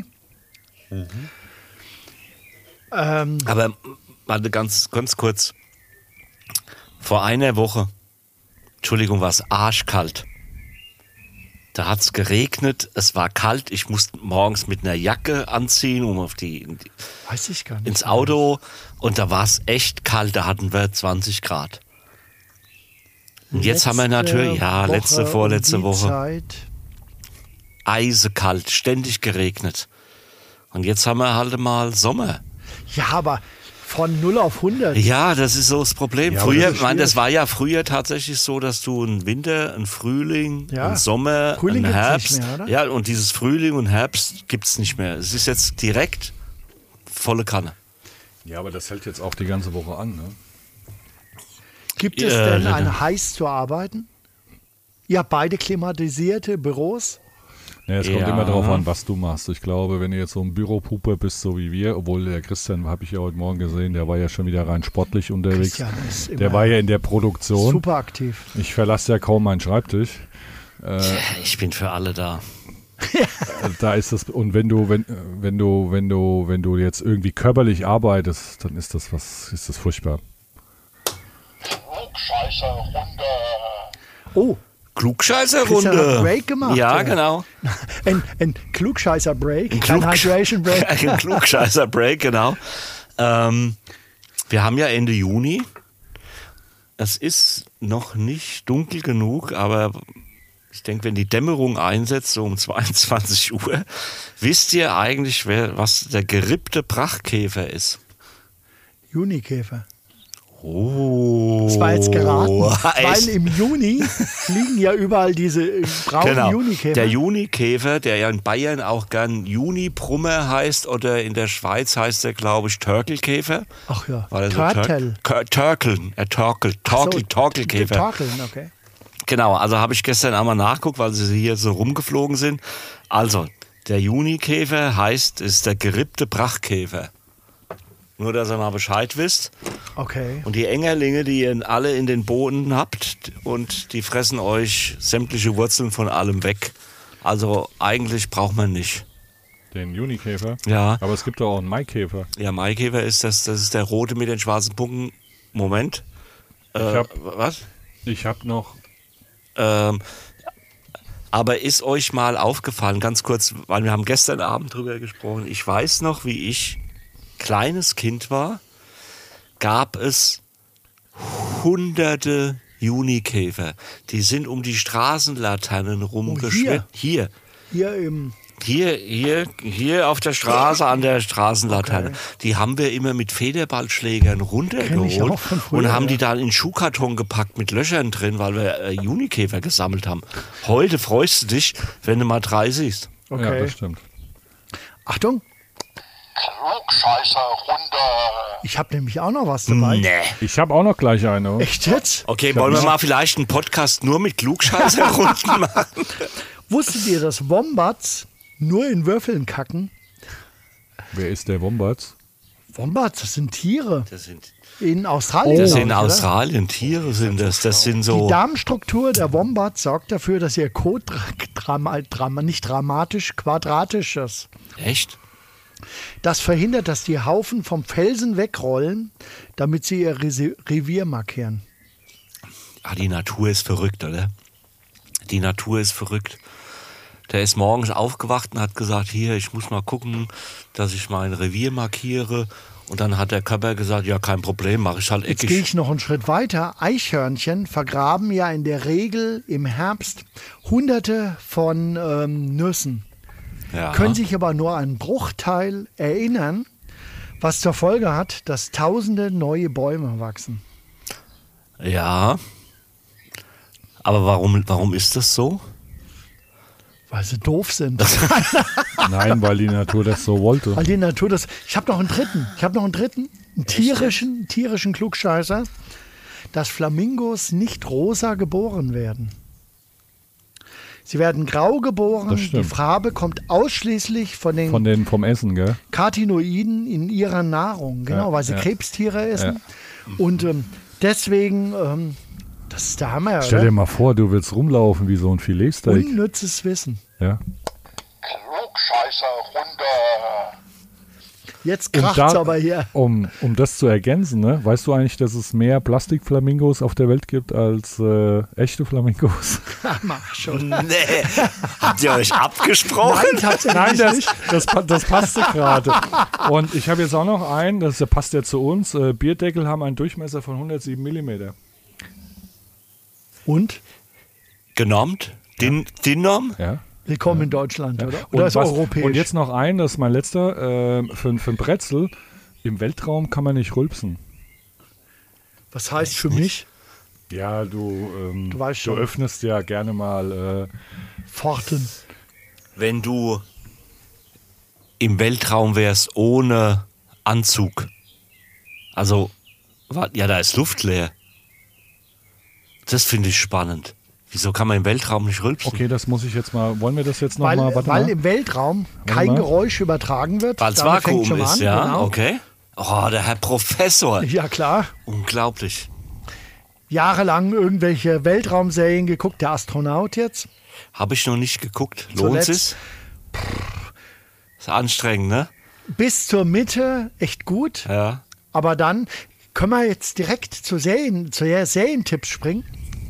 Aber warte, ganz kurz. Vor einer Woche, Entschuldigung, war es arschkalt. Da hat es geregnet, es war kalt. Ich musste morgens mit einer Jacke anziehen, um Weiß ich gar nicht. ins Auto. Und da war es echt kalt, da hatten wir 20 Grad. Und jetzt haben wir natürlich, vorletzte Woche, Zeit. eisekalt, ständig geregnet. Und jetzt haben wir halt mal Sommer. Ja, aber von 0 auf 100. Ja, das ist so das Problem. Ja, Früher, das das war ja früher tatsächlich so, dass du einen Winter, einen Frühling, Ja. einen Sommer, Frühling einen gibt's Herbst. nicht mehr, oder? Ja, und dieses Frühling und Herbst gibt es nicht mehr. Es ist jetzt direkt volle Kanne. Ja, aber das hält jetzt auch die ganze Woche an, ne? Gibt es denn ein heiß zu arbeiten? Ihr habt beide klimatisierte Büros. Ja, es kommt Ja. immer darauf an, was du machst. Ich glaube, wenn du jetzt so ein Büropuppe bist, so wie wir, obwohl der Christian, habe ich ja heute Morgen gesehen, der war ja schon wieder rein sportlich unterwegs. Christian ist immer Der war ja in der Produktion. super aktiv. Ich verlasse ja kaum meinen Schreibtisch. Ich bin für alle da. Da ist es, und wenn du jetzt irgendwie körperlich arbeitest, dann ist das furchtbar. Oh, Christian hat Klugscheißer-Runde. Break gemacht. Ja, genau. Ein Klugscheißer-Break, kein Hydration-Break. Ein Klugscheißer-Break, genau. Wir haben ja Ende Juni. Es ist noch nicht dunkel genug, aber ich denke, wenn die Dämmerung einsetzt, so um 22 Uhr, wisst ihr eigentlich, was der gerippte Prachtkäfer ist? Junikäfer. Oh. Das war jetzt geraten, weil Echt? im Juni fliegen ja überall diese braunen Genau. Junikäfer. Der Junikäfer, der ja in Bayern auch gern Junibrummer heißt oder in der Schweiz heißt er, glaube ich, Törkelkäfer. Ach ja, Weil er so Turtle. Torkelkäfer. Torkeln, okay. Genau, also habe ich gestern einmal nachgeguckt, weil sie hier so rumgeflogen sind. Also, der Junikäfer ist der gerippte Prachtkäfer. Nur, dass ihr mal Bescheid wisst. Okay. Und die Engerlinge, die ihr alle in den Boden habt, und die fressen euch sämtliche Wurzeln von allem weg. Also eigentlich braucht man nicht. Den Junikäfer. Ja. Aber es gibt doch auch einen Maikäfer. Ja, Maikäfer ist das ist der rote mit den schwarzen Punkten. Moment. Was? Ich habe noch. Aber ist euch mal aufgefallen, ganz kurz, weil wir haben gestern Abend drüber gesprochen, ich weiß noch, wie ich kleines Kind war, gab es hunderte Junikäfer. Die sind um die Straßenlaternen rumgeschwirrt. Hier auf der Straße an der Straßenlaterne. Okay. Die haben wir immer mit Federballschlägern Kenn ich runtergeholt auch von früher, und haben ja. die dann in Schuhkarton gepackt mit Löchern drin, weil wir Junikäfer gesammelt haben. Heute freust du dich, wenn du mal 3 siehst. Okay. Ja, das stimmt. Achtung, Klugscheißer-Runde. ich habe nämlich auch noch was dabei. Nee. Ich habe auch noch gleich eine. Echt jetzt? Okay, wollen wir mal vielleicht einen Podcast nur mit Klugscheißer-Runden machen? Wusstet ihr, dass Wombats nur in Würfeln kacken? Wer ist der Wombats? Wombats, das sind Tiere. Das sind In Australien. Das glaub sind ich, oder? Australien, Tiere sind das. Das sind so. Die Darmstruktur der Wombats sorgt dafür, dass ihr Kot nicht dramatisch quadratisch ist. Echt? Das verhindert, dass die Haufen vom Felsen wegrollen, damit sie ihr Revier markieren. Ah, die Natur ist verrückt, oder? Die Natur ist verrückt. Der ist morgens aufgewacht und hat gesagt, hier, ich muss mal gucken, dass ich mein Revier markiere. Und dann hat der Körper gesagt, ja, kein Problem, mache ich halt Jetzt gehe eckig. ich noch einen Schritt weiter. Eichhörnchen vergraben ja in der Regel im Herbst Hunderte von Nüssen, Ja. können sich aber nur an einen Bruchteil erinnern, was zur Folge hat, dass tausende neue Bäume wachsen. Ja. Aber warum ist das so? Weil sie doof sind. Nein, weil die Natur das so wollte. Weil die Natur das. Ich habe noch einen dritten. Einen tierischen Klugscheißer, dass Flamingos nicht rosa geboren werden. Sie werden grau geboren. Das Die stimmt. Farbe kommt ausschließlich Vom Essen, gell? Carotinoiden in ihrer Nahrung. Genau, Ja, weil sie ja. Krebstiere essen. Und deswegen, das ist der Hammer, Stell dir oder? mal vor, du willst rumlaufen wie so ein Filetsteak. Unnützes Wissen. Ja. Klugscheißer-Runde. Jetzt kracht's aber hier. Um das zu ergänzen, ne? Weißt du eigentlich, dass es mehr Plastikflamingos auf der Welt gibt als echte Flamingos? Mach schon. Nee. Habt ihr euch abgesprochen? Nein, tatsächlich Nein, nicht. das passte gerade. Und ich habe jetzt auch noch einen, das passt ja zu uns. Bierdeckel haben einen Durchmesser von 107 mm. Und? Genommt? Dinom? Ja. Willkommen in Deutschland, oder? Und, Oder ist europäisch? und jetzt noch ein, das ist mein letzter, für ein Brezel. Im Weltraum kann man nicht rülpsen. Was heißt für mich? Ja, du weißt schon. öffnest ja gerne mal. Pforten. Wenn du im Weltraum wärst ohne Anzug. Also, ja, da ist Luft leer. Das finde ich spannend. Wieso kann man im Weltraum nicht rülpsen? Okay, das muss ich jetzt mal. Wollen wir das jetzt Weil, nochmal? weil im Weltraum kein mal. Geräusch übertragen wird. Weil es Damit fängt Vakuum schon ist, an, ja, genau. okay. Oh, der Herr Professor. Ja, klar. Unglaublich. Jahrelang irgendwelche Weltraumserien geguckt. Der Astronaut jetzt. Habe ich noch nicht geguckt. Lohnt Zuletzt. es? Ist anstrengend, ne? Bis zur Mitte echt gut. Ja. Aber dann können wir jetzt direkt zu Serientipps springen.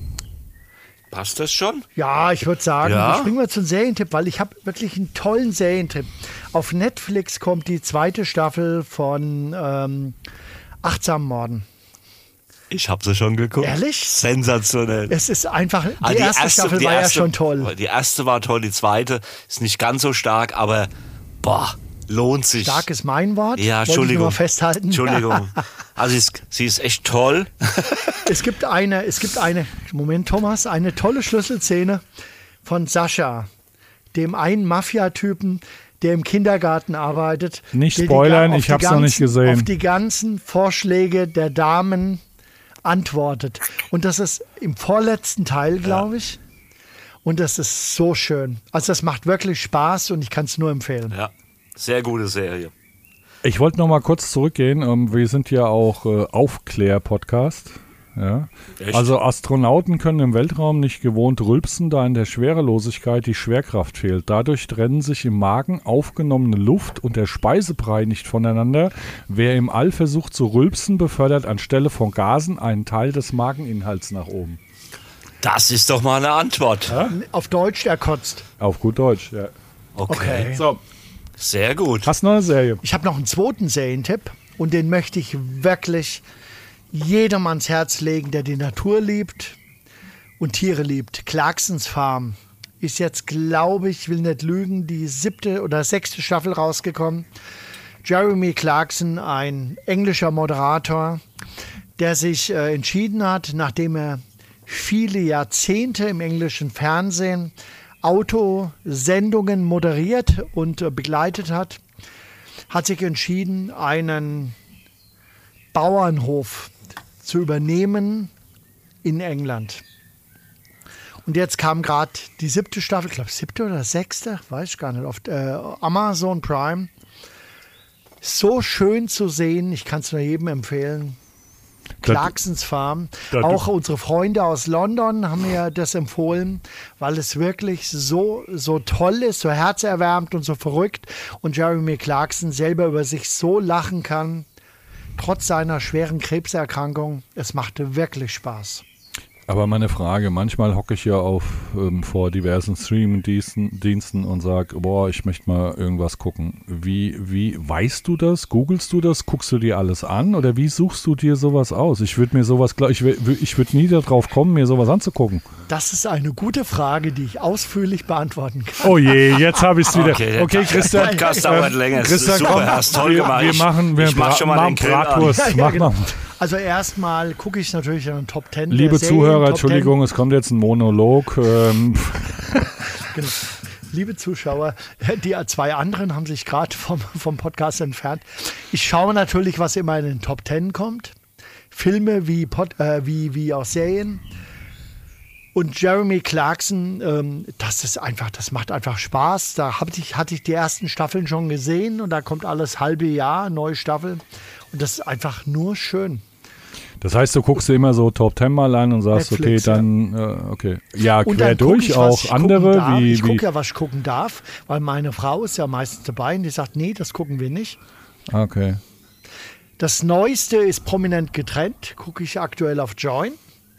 Passt das schon? Ja, ich würde sagen, Ja. springen wir zum Serientipp, weil ich habe wirklich einen tollen Serientipp. Auf Netflix kommt die 2. Staffel von Achtsam Morden. Ich habe sie schon geguckt. Ehrlich? Sensationell. Es ist einfach, die Ah, erste Staffel war ja schon toll. Die erste war toll, die zweite ist nicht ganz so stark, aber boah, lohnt sich. Stark ist mein Wort. Ja, Wollte Entschuldigung. Ich nur mal festhalten. Entschuldigung. Also sie ist echt toll. Es gibt eine, Moment Thomas, eine tolle Schlüsselszene von Sascha, dem einen Mafia-Typen, der im Kindergarten arbeitet. Nicht der spoilern, auf ich die hab's noch nicht gesehen. Auf die ganzen Vorschläge der Damen antwortet. Und das ist im vorletzten Teil, glaube ich. Und das ist so schön. Also das macht wirklich Spaß und ich kann es nur empfehlen. Ja, sehr gute Serie. Ich wollte noch mal kurz zurückgehen. Wir sind ja auch Aufklär-Podcast. Ja. Echt? Also Astronauten können im Weltraum nicht gewohnt rülpsen, da in der Schwerelosigkeit die Schwerkraft fehlt. Dadurch trennen sich im Magen aufgenommene Luft und der Speisebrei nicht voneinander. Wer im All versucht zu rülpsen, befördert anstelle von Gasen einen Teil des Mageninhalts nach oben. Das ist doch mal eine Antwort. Ja? Auf Deutsch, er kotzt. Auf gut Deutsch, ja. Okay. So, Sehr gut. hast du noch eine Serie? Ich habe noch einen zweiten Serientipp und den möchte ich wirklich jedem ans Herz legen, der die Natur liebt und Tiere liebt. Clarksons Farm ist jetzt, glaube ich, will nicht lügen, die 7. oder 6. Staffel rausgekommen. Jeremy Clarkson, ein englischer Moderator, der sich entschieden hat, nachdem er viele Jahrzehnte im englischen Fernsehen Autosendungen moderiert und begleitet hat, hat sich entschieden, einen Bauernhof zu übernehmen in England. Und jetzt kam gerade die 7. Staffel, ich glaube 7. oder 6., weiß ich gar nicht, auf Amazon Prime. So schön zu sehen, ich kann es nur jedem empfehlen. Clarksons Farm. Auch unsere Freunde aus London haben mir das empfohlen, weil es wirklich so toll ist, so herzerwärmend und so verrückt. Und Jeremy Clarkson selber über sich so lachen kann, trotz seiner schweren Krebserkrankung. Es machte wirklich Spaß. Aber meine Frage, manchmal hocke ich ja vor diversen Streaming-Diensten und sage, boah, ich möchte mal irgendwas gucken. Wie weißt du das? Googlest du das? Guckst du dir alles an? Oder wie suchst du dir sowas aus? Ich würde mir sowas, ich würde nie darauf kommen, mir sowas anzugucken. Das ist eine gute Frage, die ich ausführlich beantworten kann. Oh je, jetzt habe ich es wieder. Okay, Christian. Der Podcast dauert länger. Christian, Super, komm, hast toll gemacht. Wir ich mach schon mal den Grill an. Bratwurst. Ja, Mach genau. mal. Also erstmal gucke ich natürlich an den Top 10. Liebe der Serien, Zuhörer, Top Entschuldigung, es kommt jetzt ein Monolog. 10. Genau. Liebe Zuschauer, die 2 anderen haben sich gerade vom Podcast entfernt. Ich schaue natürlich, was immer in den Top 10 kommt. Filme wie auch Serien. Und Jeremy Clarkson, das macht einfach Spaß. Da hatte ich die ersten Staffeln schon gesehen und da kommt alles halbe Jahr, neue Staffel. Und das ist einfach nur schön. Das heißt, du guckst dir immer so Top 10 mal an und sagst, Netflix, okay, dann, okay. Ja, Und quer dann guck durch ich, auch was ich andere, gucken darf. Ich wie, gucke ja, was ich gucken darf, weil meine Frau ist ja meistens dabei und die sagt, nee, das gucken wir nicht. okay. Das Neueste ist prominent getrennt, gucke ich aktuell auf Join.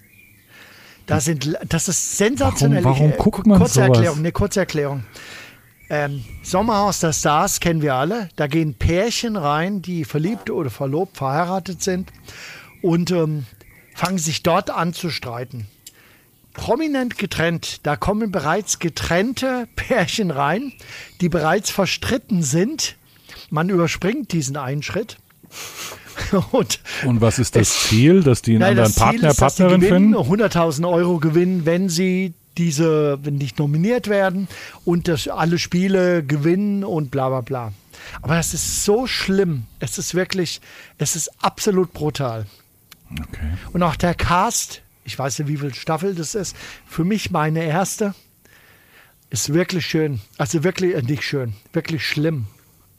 Das ist sensationell. Warum guckt man kurze sowas? Kurze Erklärung. Sommerhaus der Stars kennen wir alle. Da gehen Pärchen rein, die verliebt oder verlobt, verheiratet sind und fangen sich dort an zu streiten. prominent getrennt. Da kommen bereits getrennte Pärchen rein, die bereits verstritten sind. Man überspringt diesen einen Schritt. Und was ist das Ziel, dass die einen anderen Partner, Partnerin finden? 100.000 Euro gewinnen, wenn sie nicht nominiert werden und das alle Spiele gewinnen und bla bla bla. Aber das ist so schlimm. Es ist absolut brutal. Okay. Und auch der Cast, ich weiß nicht, wie viel Staffel das ist, für mich meine erste, ist wirklich schön. Also wirklich, nicht schön, wirklich schlimm.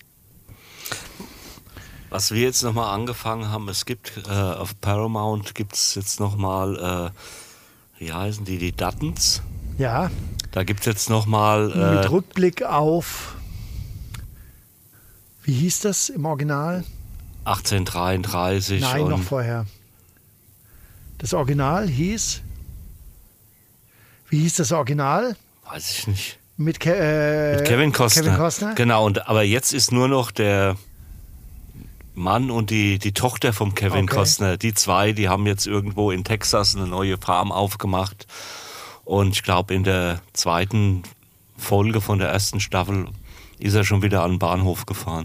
Was wir jetzt nochmal angefangen haben, es gibt auf Paramount gibt es jetzt nochmal, wie heißen die Duttons? Ja. Da gibt es jetzt nochmal... mit Rückblick auf, wie hieß das im Original? 1833. Nein, noch vorher. Das Original hieß, wie hieß das Original? Weiß ich nicht. Mit Kevin Costner. Genau, aber jetzt ist nur noch der Mann und die Tochter vom Kevin Costner. Die zwei, die haben jetzt irgendwo in Texas eine neue Farm aufgemacht. Und ich glaube, in der zweiten Folge von der ersten Staffel ist er schon wieder an den Bahnhof gefahren.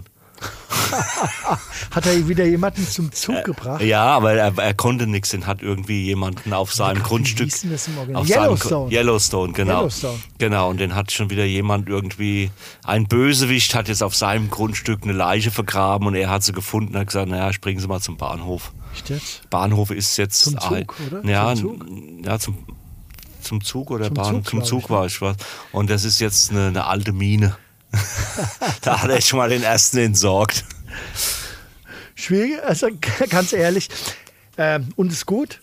Hat er wieder jemanden zum Zug gebracht? Ja, aber er konnte nichts. Den hat irgendwie jemanden auf seinem Grundstück. Wie hieß denn das im Original? Auf Yellowstone, genau. Yellowstone. Genau, und den hat schon wieder jemand irgendwie, ein Bösewicht hat jetzt auf seinem Grundstück eine Leiche vergraben und er hat sie gefunden und hat gesagt, naja, springen Sie mal zum Bahnhof. Echt jetzt? Bahnhof ist jetzt... Zum Zug, oder? Ja, zum Zug? Ja, zum Zug oder Bahn? Zug, zum Zug ich, war ich was. Und das ist jetzt eine alte Mine. Da hat er schon mal den ersten entsorgt. Schwierig, also ganz ehrlich. Und ist gut?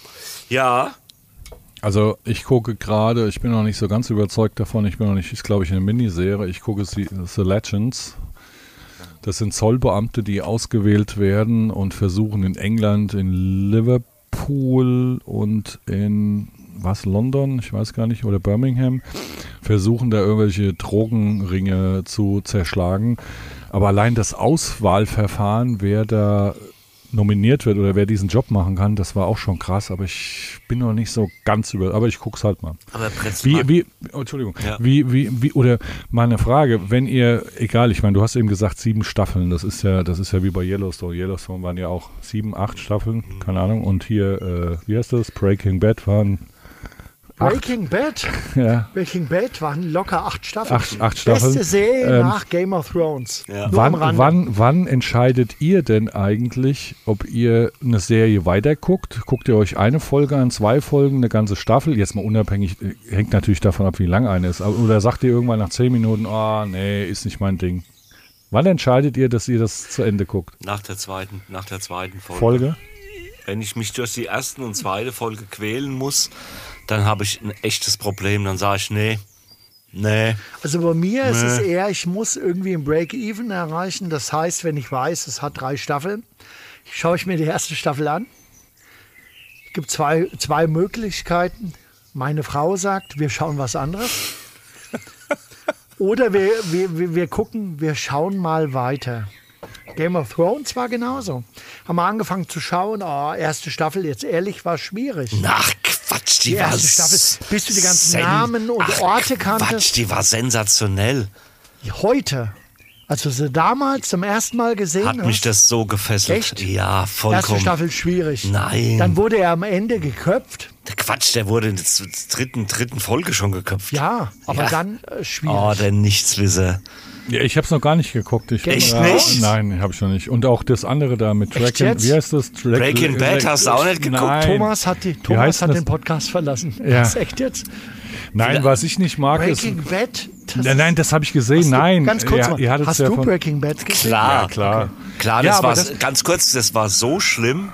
Ja. Also ich gucke gerade, ich bin noch nicht so ganz überzeugt davon, ist glaube ich eine Miniserie, ich gucke The Legends. Das sind Zollbeamte, die ausgewählt werden und versuchen in England, in Liverpool und in London, ich weiß gar nicht, oder Birmingham, versuchen da irgendwelche Drogenringe zu zerschlagen. Aber allein das Auswahlverfahren, wer da nominiert wird oder wer diesen Job machen kann, das war auch schon krass, aber ich bin noch nicht so ganz aber ich guck's halt mal. Aber Entschuldigung. Ja. Oder mal eine Frage, wenn ihr, egal, ich meine, du hast eben gesagt 7 Staffeln, das ist ja wie bei Yellowstone. Yellowstone waren ja auch 7, 8 Staffeln, keine Ahnung, und hier, wie heißt das? Breaking Bad waren Breaking Bad? Ja. Breaking Bad waren locker 8 Staffeln. 8 Staffeln. Beste Serie nach Game of Thrones. Ja. Nur am Rande. Wann entscheidet ihr denn eigentlich, ob ihr eine Serie weiterguckt? Guckt ihr euch eine Folge an, 2 Folgen, eine ganze Staffel? Jetzt mal unabhängig, hängt natürlich davon ab, wie lang eine ist. Oder sagt ihr irgendwann nach 10 Minuten, nee, ist nicht mein Ding? Wann entscheidet ihr, dass ihr das zu Ende guckt? Nach der zweiten Folge? Wenn ich mich durch die erste und zweite Folge quälen muss, dann habe ich ein echtes Problem. Dann sage ich, nee. Also bei mir ist es eher, ich muss irgendwie ein Break-Even erreichen. Das heißt, wenn ich weiß, es hat 3 Staffeln, schaue ich mir die erste Staffel an. Es gibt zwei Möglichkeiten. Meine Frau sagt, wir schauen was anderes. Oder wir gucken, wir schauen mal weiter. Game of Thrones war genauso. Haben wir angefangen zu schauen, erste Staffel, jetzt ehrlich, war schwierig. Ach, Quatsch, die erste Staffel, bis du die ganzen Namen und Orte kanntest. Quatsch, die war sensationell. Heute, als du sie damals zum ersten Mal gesehen hast. Hat mich das so gefesselt. Echt? Ja, vollkommen. Erste Staffel schwierig. Nein. Dann wurde er am Ende geköpft. Quatsch, der wurde in der dritten Folge schon geköpft. Ja, aber dann schwierig. Oh, der Nichtswisser. Ja, ich habe es noch gar nicht geguckt. Echt nicht? Nein, habe ich noch nicht. Und auch das andere da mit Dragon. Wie heißt das? Breaking Bad hast du auch nicht geguckt? Nein. Thomas hat den Podcast verlassen. Ja. Das ist echt jetzt? Nein, was ich nicht mag Breaking Bad? Nein, das habe ich gesehen. Nein. Ganz kurz mal. Hast du Breaking Bad gesehen? Klar. Ja, klar. Okay. Klar, ganz kurz, das war so schlimm,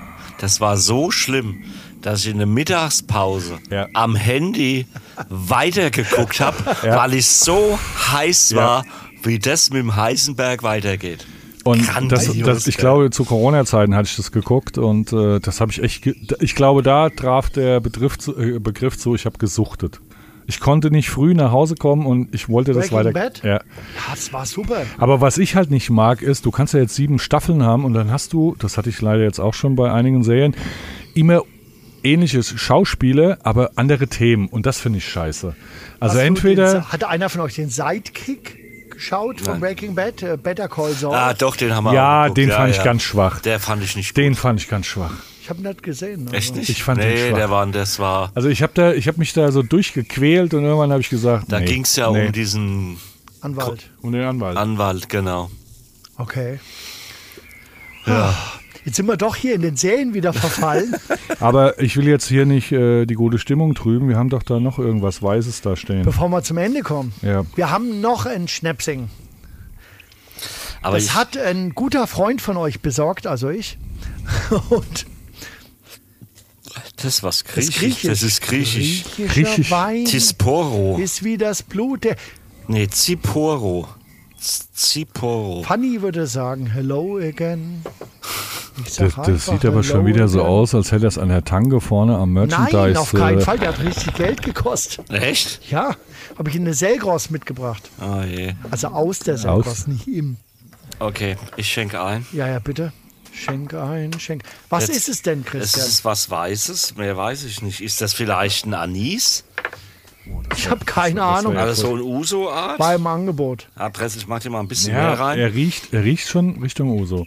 dass ich in der Mittagspause am Handy weitergeguckt habe, weil ich so heiß war, wie das mit dem Heisenberg weitergeht. Und ich glaube, zu Corona-Zeiten hatte ich das geguckt und das habe ich echt, ich glaube, da traf der Begriff zu, ich habe gesuchtet. Ich konnte nicht früh nach Hause kommen und ich wollte das weiter. Bad? Ja, das war super. Aber was ich halt nicht mag, ist, du kannst ja jetzt 7 Staffeln haben und dann hast du, das hatte ich leider jetzt auch schon bei einigen Serien, immer ähnliches Schauspieler, aber andere Themen. Und das finde ich scheiße. Also entweder... Hat einer von euch den Sidekick geschaut von Breaking Bad? Better Call Saul? Ah, doch, den haben wir Ja, auch geguckt. den fand ich ganz schwach. Der fand ich nicht gut. Den fand ich ganz schwach. Ich habe ihn nicht gesehen. Also. Echt nicht? Ich fand den schwach. das war... Also ich hab mich da so durchgequält und irgendwann habe ich gesagt, Da ging es ja um diesen Anwalt. um den Anwalt. Anwalt, genau. Okay. Ja. Jetzt sind wir doch hier in den Serien wieder verfallen. Aber ich will jetzt hier nicht die gute Stimmung trüben. Wir haben doch da noch irgendwas Weißes da stehen. Bevor wir zum Ende kommen. Ja. Wir haben noch ein Schnäpsing. Aber Das hat ein guter Freund von euch besorgt, also ich. Und das ist was das ist Griechisch. Das ist Griechisch. Griechischer Wein Tisporo. ist wie das Blut. Der Nee, Ziporo. Ziporo. Fanny würde sagen, hello again. Ich sag Das einfach sieht aber schon hello wieder so again. aus, als hätte er es an der Tange vorne am Merchandise. Nein, auf keinen Fall. Der hat richtig Geld gekostet. Echt? Ja, habe ich in eine Selgros mitgebracht. Oh je. Also aus der Selgros, nicht im. Okay, ich schenke ein. Ja, bitte. Schenk ein, schenk. Was Jetzt- ist es denn, Es Christian? ist was Weißes, mehr weiß ich nicht. Ist das vielleicht ein Anis? Ich habe keine Ahnung. Ja, Also so ein Uso-Art? War im Angebot. Ja, Pressel, ich mach dir mal ein bisschen Ja, mehr rein. er riecht schon Richtung Uso.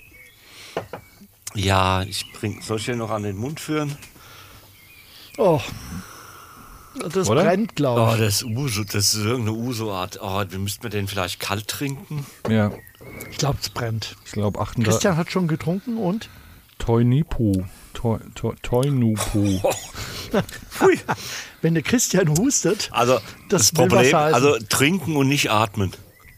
Ja, soll ich den noch an den Mund führen? Oh. Das Oder? brennt, glaube Oh, ich. das ist irgendeine Uso-Art. Oh, wir müssten den vielleicht kalt trinken. Ja, Ich glaube, es brennt. ich glaube 8. Christian hat schon getrunken und? Toinipu. Toinupu. Pfui. Wenn der Christian hustet, Also, Das das will was Problem, heißen. also trinken und nicht atmen.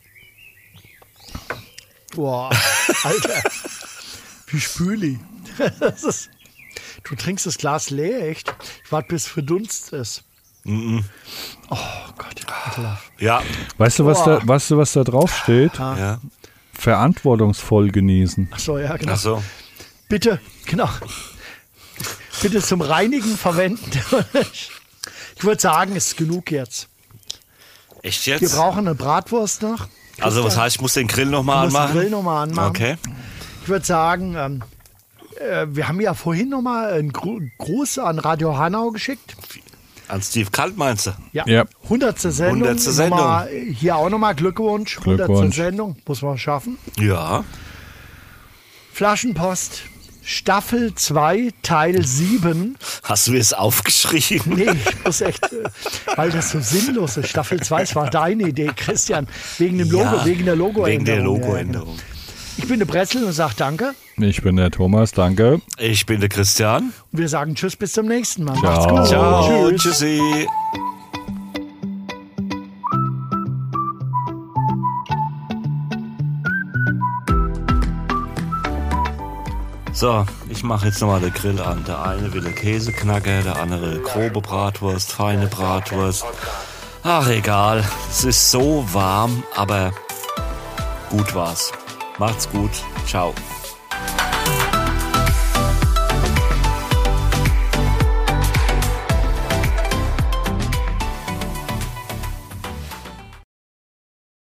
boah, Alter, wie Spüli. Das ist, du trinkst das Glas leer, echt? Ich warte, bis es verdunst ist. Oh Gott, ekelhaft. Ja, Weißt du, was da drauf steht? ja. Verantwortungsvoll genießen. Ach so, ja, genau. Ach so. Bitte, genau. Bitte zum Reinigen verwenden. Ich würde sagen, es ist genug jetzt. Echt Wir jetzt? brauchen eine Bratwurst noch. Also, was heißt, ich muss den Grill nochmal Du musst den anmachen? Grill nochmal anmachen. Okay. Ich würde sagen, wir haben ja vorhin nochmal einen Gruß an Radio Hanau geschickt. An Steve Kalt meinst du? Ja. Ja. 100. Sendung. 100. Sendung. Nochmal, hier auch nochmal Glückwunsch. 100. Glückwunsch. Sendung. Muss man schaffen. Ja. Flaschenpost. Staffel 2, Teil 7. Hast du es aufgeschrieben? Nee, ich muss echt, weil das so sinnlos ist. Staffel 2, es war deine Idee, Christian. Wegen dem Logo, Ja, wegen der Logoänderung. Wegen der Ja, Logoänderung. genau. Ich bin der Bretzel und sage danke. Ich bin der Thomas, danke. Ich bin der Christian. Und wir sagen Tschüss, bis zum nächsten Mal. Ciao. Macht's gut. Ciao. Tschüss. Tschüssi. So, ich mache jetzt nochmal den Grill an. Der eine will einen Käseknacker, der andere grobe Bratwurst, feine Bratwurst. Ach, egal. Es ist so warm, aber gut war's. Macht's gut. Ciao.